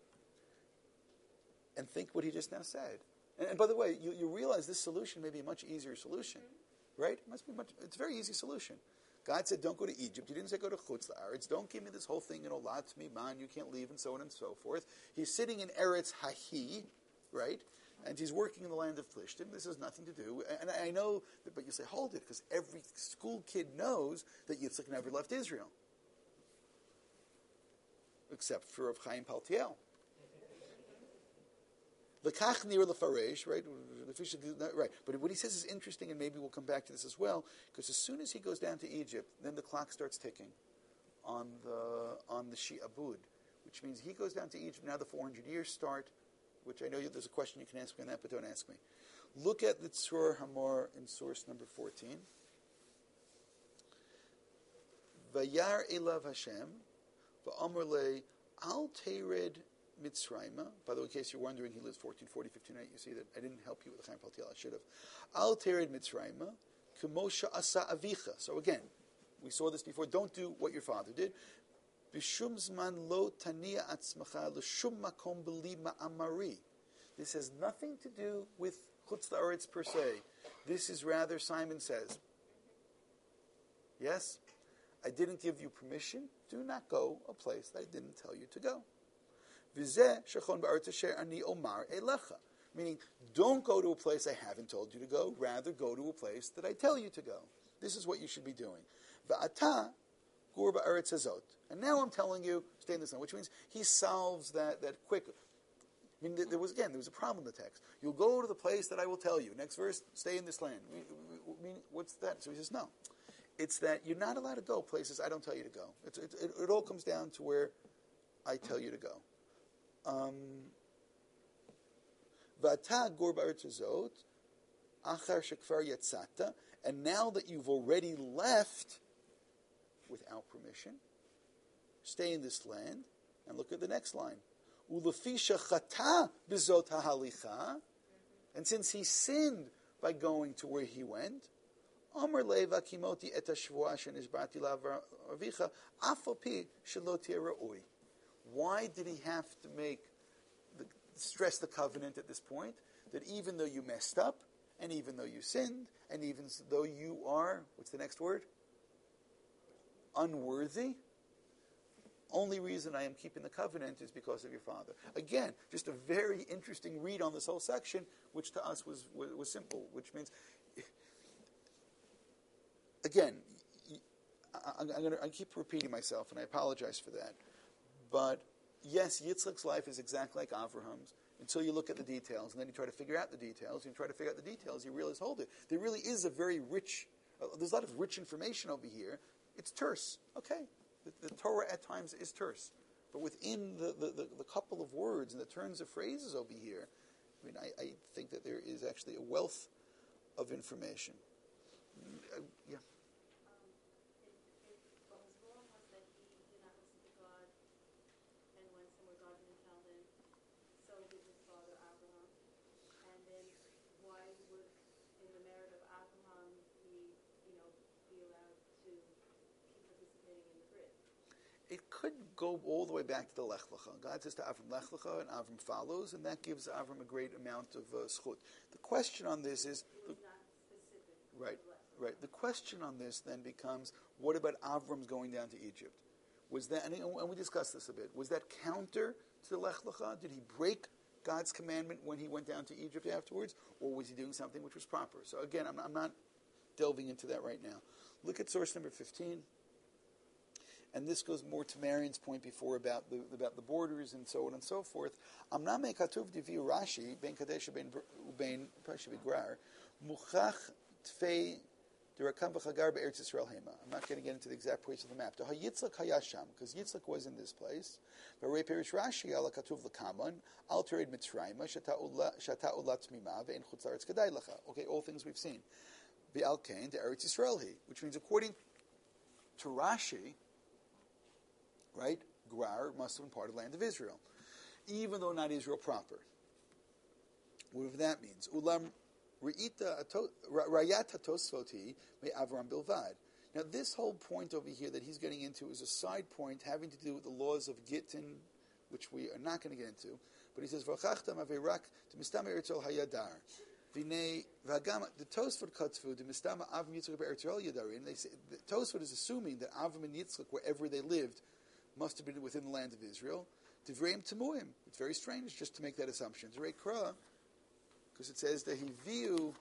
Speaker 1: and think what he just now said. And by the way, you realize this solution may be a much easier solution, right? It's a very easy solution. God said, don't go to Egypt. He didn't say go to Chutz La'aretz. Don't give me this whole thing in Olat Miman, you can't leave, and so on and so forth. He's sitting in Eretz Hahi, right? And he's working in the land of Plishtim. This has nothing to do. And I know, but you say, hold it, because every school kid knows that Yitzchak never left Israel. Except for Rav Chaim Paltiel. Lekach nir lefaresh, right? Right. But what he says is interesting, and maybe we'll come back to this as well, because as soon as he goes down to Egypt, then the clock starts ticking on the Shi'abud, which means he goes down to Egypt. Now the 400 years start which I know there's a question you can ask me on that, but don't ask me. Look at the Tzror Hamor in source number 14. Vayar elav Hashem, va'amar le al tered Mitzrayma. By the way, in case you're wondering, he lives 1440, 1508. You see that I didn't help you with the Chaim Paltiel. I should have. Al tered Mitzrayma, k'mosha asa avicha. So again, we saw this before. Don't do what your father did. B'shum zman lo taniya atzmacha l'shum makom b'li ma'amari. This has nothing to do with Chutz La'aretz per se. This is rather, Simon says, yes, I didn't give you permission. Do not go a place that I didn't tell you to go. V'zeh shechon ba'aretz asher ani omar elecha. Meaning, don't go to a place I haven't told you to go. Rather, go to a place that I tell you to go. This is what you should be doing. V'ata gur ba'aretz hazot. And now I'm telling you, stay in this land, which means he solves that quick. I mean, there was a problem in the text. You'll go to the place that I will tell you. Next verse, stay in this land. I mean, what's that? So he says, no. It's that you're not allowed to go places I don't tell you to go. It all comes down to where I tell you to go. V'ata gur ba'aretz hazot, achar shekvar yatzata, and now that you've already left without permission, stay in this land, and look at the next line. Ulefisha chata bizot hahalicha, and since he sinned by going to where he went, Amar leva kimoti et hashvua shenishbati la'avicha afopi shelo tiyeh ra'ui. Why did he have to stress the covenant at this point? That even though you messed up, and even though you sinned, and even though you are, what's the next word? Unworthy. Only reason I am keeping the covenant is because of your father. Again, just a very interesting read on this whole section, which to us was simple, which means, again, I keep repeating myself, and I apologize for that. But yes, Yitzchak's life is exactly like Avraham's until you look at the details, and then you try to figure out the details. You try to figure out the details, you realize, hold it. There really is a very rich, there's a lot of rich information over here. It's terse. Okay. The Torah at times is terse. But within the couple of words and the turns of phrases over here, I mean, I think that there is actually a wealth of information. Yeah.
Speaker 5: What was wrong was that he did not listen to God, and when somewhere God didn't tell him, so did his father Abraham. And then why would, in the merit of Abraham, he, be allowed to keep participating in the brit?
Speaker 1: It could go all the way back to the Lech Lecha. God says to Avram Lech Lecha, and Avram follows, and that gives Avram a great amount of schut. The question on this is...
Speaker 5: It was not specific.
Speaker 1: Right. The question on this then becomes, what about Avram's going down to Egypt? Was that, and we discussed this a bit, was that counter to the Lech Lecha? Did he break God's commandment when he went down to Egypt afterwards? Or was he doing something which was proper? So again, I'm not delving into that right now. Look at source number 15. And this goes more to Marion's point before about the borders and so on and so forth. Amname katuv divi Rashi ben kadesh ben Pashi begrar muchach tfei derakam v'chagar be'eretz Yisrael hema. I'm not going to get into the exact place of the map. Deha Yitzchak hayasham, because Yitzchak was in this place. V'rei perish Rashi ala katuv l'kaman al tered Mitzrayma shata ulat mima ve'en chutz la'aretz kedai lacha. Okay, all things we've seen. Ve'al kain to Eretz Yisrael he, which means according to Rashi, right? Grar must have been part of the land of Israel, even though not Israel proper. Whatever that means. Ulam rayat hatosfoti me Avram bilvad. Now, this whole point over here that he's getting into is a side point having to do with the laws of Gittin, which we are not going to get into. But he says, "V'chachtam averak to mistama eretzel hayadar." The Tosfot Katzfu, the Mistama Avram Yitzchak be'Eretz Yadarin. They say the Tosfot is assuming that Avram and Yitzchak, wherever they lived, must have been within the land of Israel. Divreim Temuim. It's very strange just to make that assumption. Zerei Kra, because it says that he view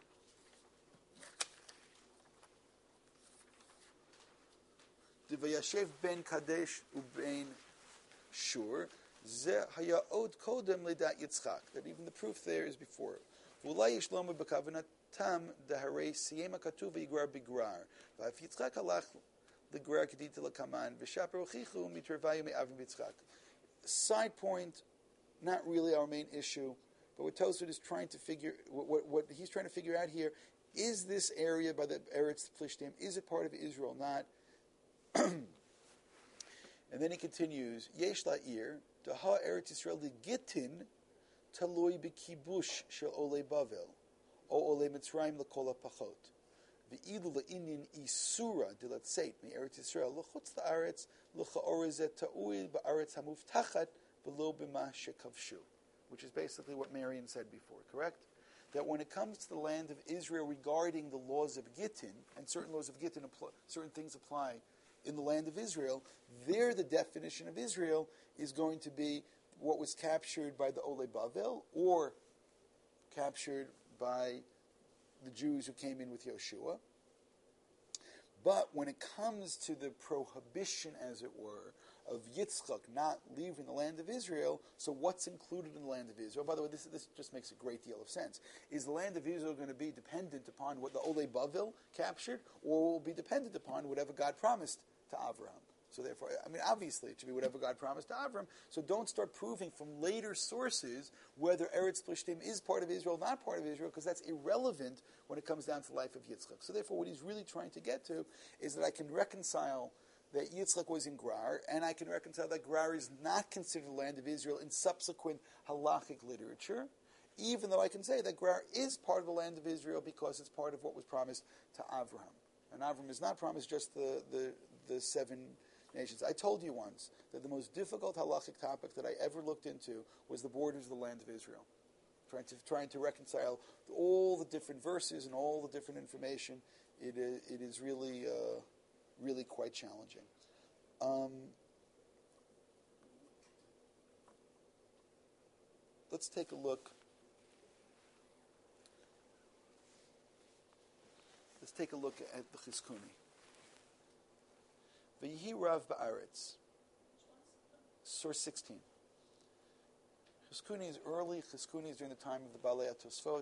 Speaker 1: Divayashev ben Kadesh ubein Shur Ze Haya Od Kodem Ledat Yitzchak. That even the proof there is before. V'ulai Yishlomu b'kavanatam daharei siyema katuv v'yigrar b'grar. V'af Yitzchak halach l'grar kedita l'kaman v'shaper uchichu mitrvayu me'avim Yitzchak. Side point, not really our main issue. But what Tosfot is trying to figure, what he's trying to figure out here, is this area by the Eretz Plishtim, is it part of Israel or not? And then he continues, Yesh la'ir, Daha Eretz Yisrael Gitin Taloi B'kibush Shel Olei Bavel, O Olei Mitzrayim L'kol HaPachot. V'ilu la'inyin Isura Dilatzeit Me'eretz Yisrael L'chutz la'aretz L'cha'orezet Ta'ui Ba'aretz HaMuftachat V'lo B'ma Shekavshu. Which is basically what Marion said before, correct? That when it comes to the land of Israel regarding the laws of Gittin, and certain laws of Gittin, certain things apply in the land of Israel, there the definition of Israel is going to be what was captured by the Olei Bavel, or captured by the Jews who came in with Yoshua. But when it comes to the prohibition, as it were, of Yitzchak not leaving the land of Israel, so what's included in the land of Israel? By the way, this just makes a great deal of sense. Is the land of Israel going to be dependent upon what the Olei Bavel captured, or will be dependent upon whatever God promised to Avraham? So therefore, obviously it should be whatever God promised to Avram. So don't start proving from later sources whether Eretz Plishtim is part of Israel, not part of Israel, because that's irrelevant when it comes down to the life of Yitzchak. So therefore, what he's really trying to get to is that I can reconcile that Yitzchak was in Gerar, and I can reconcile that Gerar is not considered the land of Israel in subsequent halachic literature, even though I can say that Gerar is part of the land of Israel because it's part of what was promised to Avraham. And Avraham is not promised just the 7 nations. I told you once that the most difficult halachic topic that I ever looked into was the borders of the land of Israel. Trying to reconcile all the different verses and all the different information. It is really really quite challenging. Let's take a look. Let's take a look at the Chizkuni. V'yihi Rav Ba'aretz. Source 16. Chizkuni is early. Chizkuni is during the time of the Balei HaTosfot.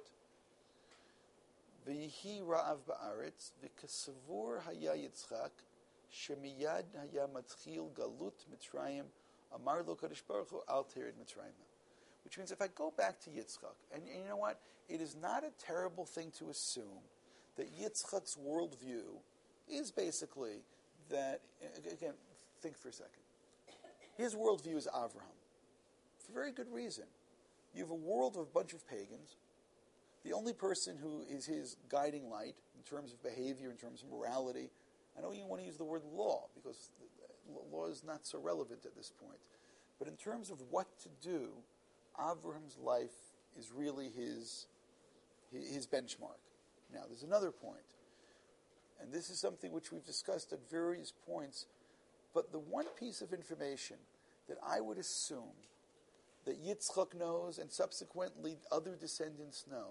Speaker 1: V'yihi Rav Ba'aretz v'kasavur haya Yitzchak shemiyad haya matchil galut Mitzrayim amar lo Kadosh Baruch Hu al tered Mitzrayim. Which means if I go back to Yitzchak, and you know what? It is not a terrible thing to assume that Yitzchak's worldview is basically that, again, think for a second. His worldview is Avraham. For very good reason. You have a world of a bunch of pagans. The only person who is his guiding light in terms of behavior, in terms of morality, I don't even want to use the word law, because law is not so relevant at this point. But in terms of what to do, Avraham's life is really his benchmark. Now, there's another point. And this is something which we've discussed at various points. But the one piece of information that I would assume that Yitzchak knows and subsequently other descendants know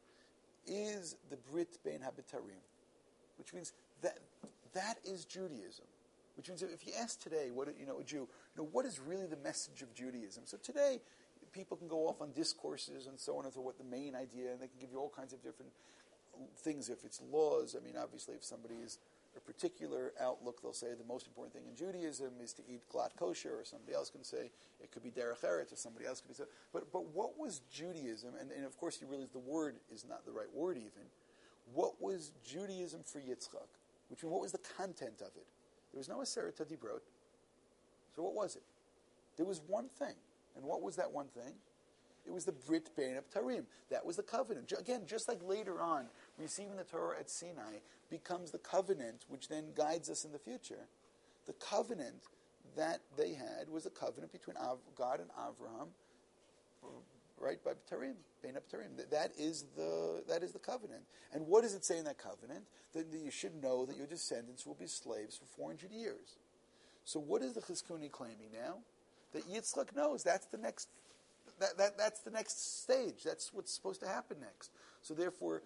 Speaker 1: is the Brit Bein HaBetarim, which means that is Judaism. Which means if you ask today, a Jew, what is really the message of Judaism? So today, people can go off on discourses and so on as to what the main idea, and they can give you all kinds of different things. If it's laws, obviously, if somebody is a particular outlook, they'll say the most important thing in Judaism is to eat glatt kosher, or somebody else can say it could be derech eretz, or somebody else could be. But what was Judaism? And of course, you realize the word is not the right word even. What was Judaism for Yitzchak? Which means, what was the content of it? There was no Aseret HaDibrot. So what was it? There was one thing. And what was that one thing? It was the Brit Bein HaBetarim. That was the covenant. Again, just like later on, receiving the Torah at Sinai becomes the covenant which then guides us in the future. The covenant that they had was a covenant between God and Avraham, right, by Betarim, Bein HaBetarim. That is the covenant. And what does it say in that covenant? That you should know that your descendants will be slaves for 400 years. So what is the Chizkuni claiming now? That Yitzchak knows that's the next that's the next stage. That's what's supposed to happen next. So therefore,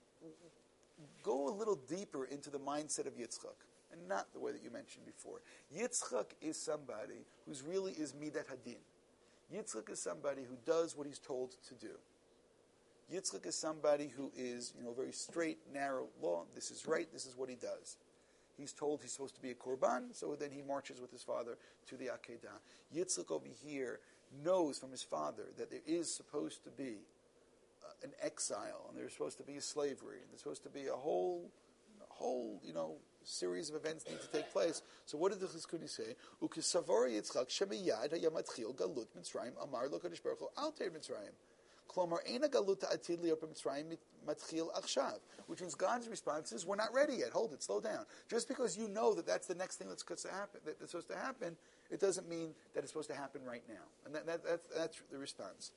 Speaker 1: go a little deeper into the mindset of Yitzchak, and not the way that you mentioned before. Yitzchak is somebody who's really is Midat Hadin. Yitzchak is somebody who does what he's told to do. Yitzchak is somebody who is, very straight, narrow law. This is right. This is what he does. He's told he's supposed to be a korban, so then he marches with his father to the Akedah. Yitzchak over here knows from his father that there is supposed to be an exile, and there's supposed to be a slavery, and there's supposed to be a whole series of events need to take place. So what did the Chizkuni say? Ukisavar Yitzchak shemiyad hayamatchil galut Mitzrayim amar lo kadosh baruch hu al teir Mitzrayim. Klomar eina galut ha'atid li'op Mitzrayim matchil achshav. Which means God's response is, we're not ready yet. Hold it, slow down. Just because you know that that's the next thing that's supposed to happen, it doesn't mean that it's supposed to happen right now. And that's the response.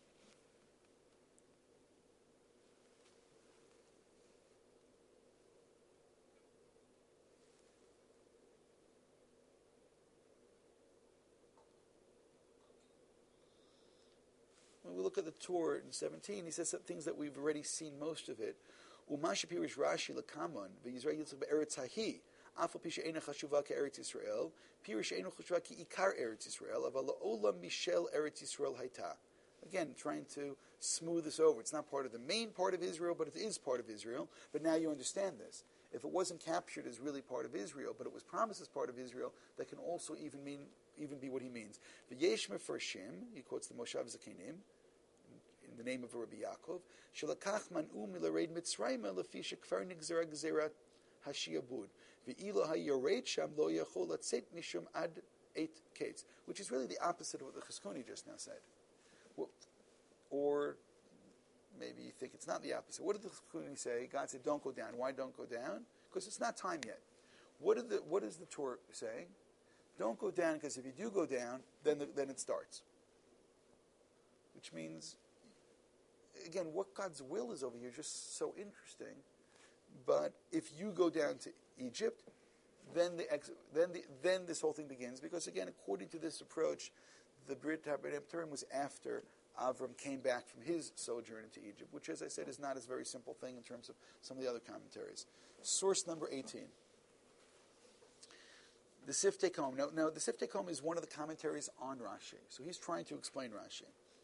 Speaker 1: When we look at the Torah in 17, he says some things that we've already seen most of it. Umashi pirish Rashi lekaman v'Yisrael yitzchak be'eretz hahi afal pi she'ena chashuva ke'eretz Yisrael pirish she'ena chashuva ki'ikar eretz Yisrael aval la'olam mishel eretz Yisrael hayta. Again, trying to smooth this over. It's not part of the main part of Israel, but it is part of Israel. But now you understand this. If it wasn't captured as really part of Israel, but it was promised as part of Israel, that can also even be what he means. V'yesh mefarshim, he quotes the Moshav Zakenim, in the name of Rabbi Yaakov, Shelakach man'u milareid Mitzrayim lefi shekfar nigzera gzerat hashiabud ve'ilo hayored sham lo yachol latzet mishum ad 8 kates, which is really the opposite of what the Chizkuni just now said. Well, or maybe you think it's not the opposite. What did the Chizkuni say? God said, "Don't go down." Why don't go down? Because it's not time yet. What is the Torah saying? Don't go down, because if you do go down, then it starts. Which means, again, what God's will is over here is just so interesting. But if you go down to Egypt, then this whole thing begins. Because again, according to this approach, the Brit Tabernacle was after Avram came back from his sojourn into Egypt, which, as I said, is not a very simple thing in terms of some of the other commentaries. Source number 18. The Siftei Kom. Now, the Siftei Kom is one of the commentaries on Rashi. So he's trying to explain Rashi.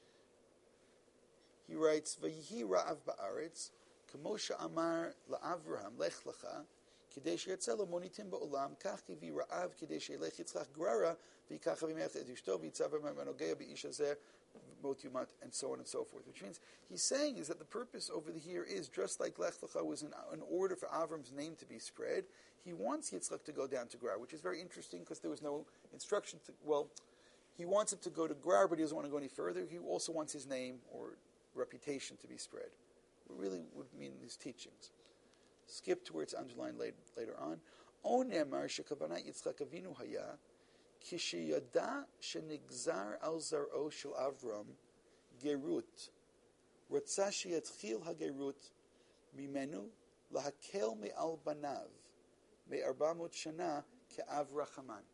Speaker 1: He writes, "Vayihi ra'av ba'aretz, k'moshe amar la'Avraham lech lecha, k'dei she'yatzel lo monitim ba'olam, kach kivi ra'av k'dei she'elech Yitzchak grara, v'yikach avimech et ishto, v'yitzav v'nogea b'ish hazeh, mot yumat," and so on and so forth. Which means he's saying is that the purpose over here is just like Lech Lecha was in order for Avram's name to be spread. He wants Yitzchak to go down to Gerar, which is very interesting because there was no instruction to. Well, he wants him to go to Gerar, but he doesn't want to go any further. He also wants his name or reputation to be spread. What really would mean his teachings. Skip to where it's underlined later on. O nemar shekavanat Yitzchak Avinu haya kishiyada shenigzar al zar'o shel Avram gerut ratza sheyatchil hagerut mimenu lahakel me'al banav me'arbamot shana ke'av rachaman.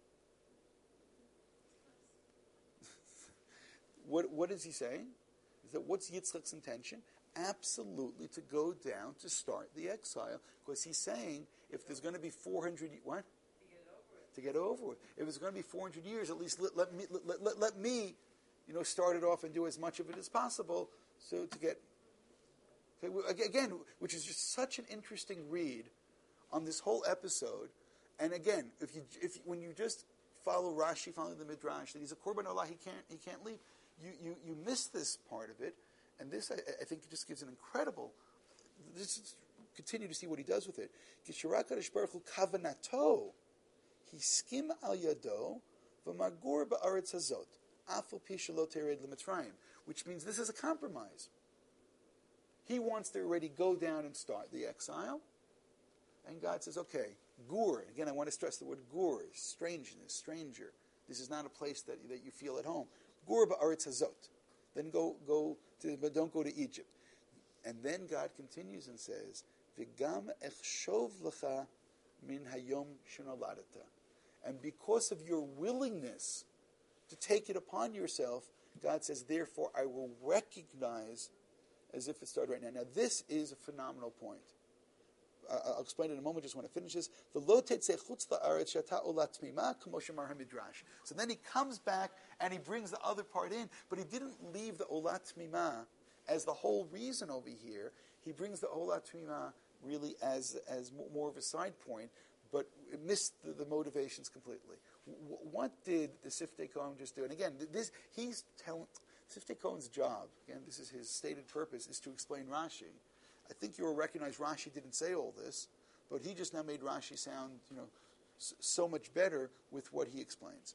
Speaker 1: What is he saying? Is that what's Yitzchak's intention? Absolutely to go down to start the exile, because he's saying if there's going to be 400 what? To get over with. If it's going to be 400 years, at least let me, start it off and do as much of it as possible. So to get, again, which is just such an interesting read on this whole episode. And again, when you just follow Rashi, follow the Midrash, that he's a Korban Olah, he can't leave. You miss this part of it, and this I think just gives an incredible. Just continue to see what he does with it. Kisharak Hakadosh Baruch Hu kavanato, he skim al yado v'magur ba'aretz hazot afal pi shelo tered l'Mitzrayim, which means this is a compromise. He wants to already go down and start the exile, and God says, "Okay, gur." Again, I want to stress the word gur, strangeness, stranger. This is not a place that you feel at home. Gur ba'aretz hazot. Then but don't go to Egypt. And then God continues and says, "V'gam echshov lecha min hayom shenoladata." And because of your willingness to take it upon yourself, God says, "Therefore I will recognize as if it started right now." Now this is a phenomenal point. I'll explain it in a moment. Just want to finish this. So then he comes back and he brings the other part in, but he didn't leave the olat tmima as the whole reason over here. He brings the olat tmima really as more of a side point, but it missed the motivations completely. What did the Siftei Kom just do? And again, he's telling. Siftei Cohen's job, again, this is his stated purpose, is to explain Rashi. I think you'll recognize Rashi didn't say all this, but he just now made Rashi sound, so much better with what he explains.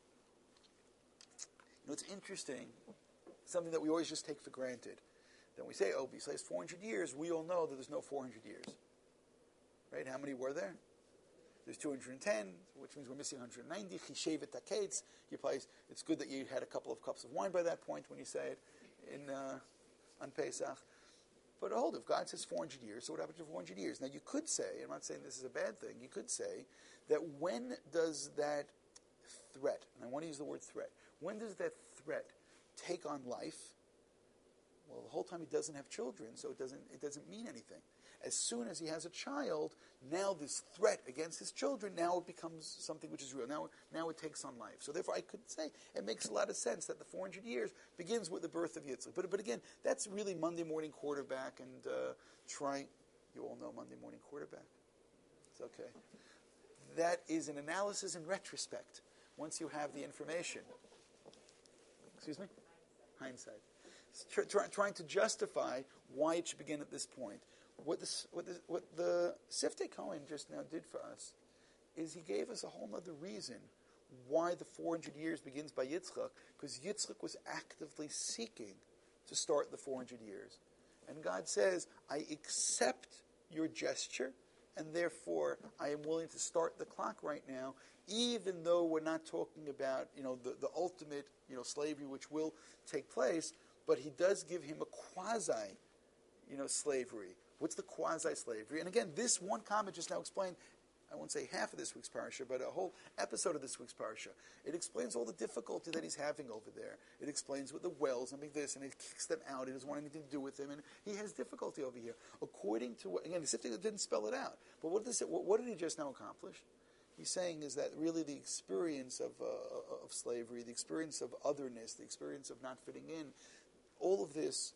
Speaker 1: It's interesting, something that we always just take for granted. Then we say, besides 400 years, we all know that there's no 400 years. Right? How many were there? There's 210, which means we're missing 190. Chishevet Taketz. It's good that you had a couple of cups of wine by that point when you say it on Pesach. But hold, if God says 400 years, so what happens to 400 years? Now you could say, I'm not saying this is a bad thing, you could say that when does that threat, and I want to use the word threat, when does that threat take on life? Well, the whole time he doesn't have children, so it doesn't mean anything. As soon as he has a child, now this threat against his children, now it becomes something which is real. Now it takes on life. So therefore, I could say it makes a lot of sense that the 400 years begins with the birth of Yitzchak. But again, that's really Monday morning quarterback and you all know Monday morning quarterback. It's okay. That is an analysis in retrospect, once you have the information. Excuse me? Hindsight. Trying to justify why it should begin at this point. What the Siftei Cohen just now did for us is he gave us a whole other reason why the 400 years begins by Yitzchak, because Yitzchak was actively seeking to start the 400 years. And God says, I accept your gesture, and therefore I am willing to start the clock right now, even though we're not talking about the ultimate slavery which will take place, but he does give him a quasi slavery. What's the quasi-slavery? And again, this one comment just now explained, I won't say half of this week's parasha, but a whole episode of this week's parasha. It explains all the difficulty that he's having over there. It explains with the wells and this, and it kicks them out. He doesn't want anything to do with them, and he has difficulty over here. According to again, the Sifte didn't spell it out. But what did he just now accomplish? He's saying is that really the experience of slavery, the experience of otherness, the experience of not fitting in, all of this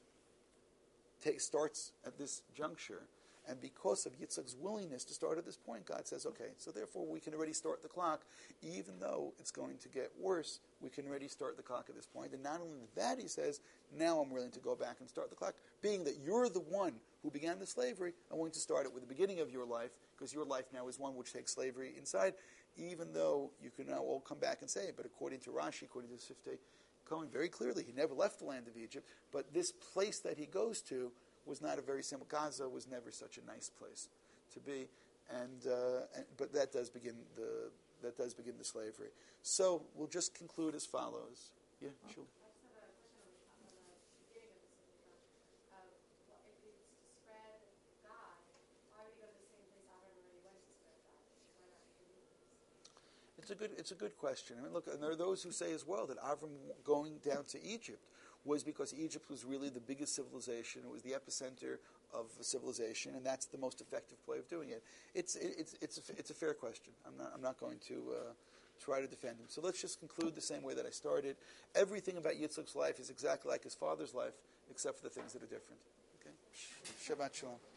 Speaker 1: starts at this juncture, and because of Yitzchak's willingness to start at this point, God says, okay, so therefore we can already start the clock, even though it's going to get worse, we can already start the clock at this point. And not only that, he says, now I'm willing to go back and start the clock, being that you're the one who began the slavery, I'm willing to start it with the beginning of your life, because your life now is one which takes slavery inside, even though you can now all come back and say it. But according to Rashi, according to Siftei Cohen, very clearly, he never left the land of Egypt, but this place that he goes to was not a very simple. Gaza was never such a nice place to be, but that does begin the slavery. So we'll just conclude as follows. Yeah, sure.
Speaker 5: I just have a question on the beginning of this. If it's to spread God, why would he go to the same place Abraham already went to spread God? Why not make a new place?
Speaker 1: It's a good question. I mean, look, and there are those who say as well that Avram going down to Egypt was because Egypt was really the biggest civilization. It was the epicenter of civilization, and that's the most effective way of doing it. It's a fair question. I'm not going to try to defend him. So let's just conclude the same way that I started. Everything about Yitzchak's life is exactly like his father's life, except for the things that are different. Okay? Shabbat Shalom.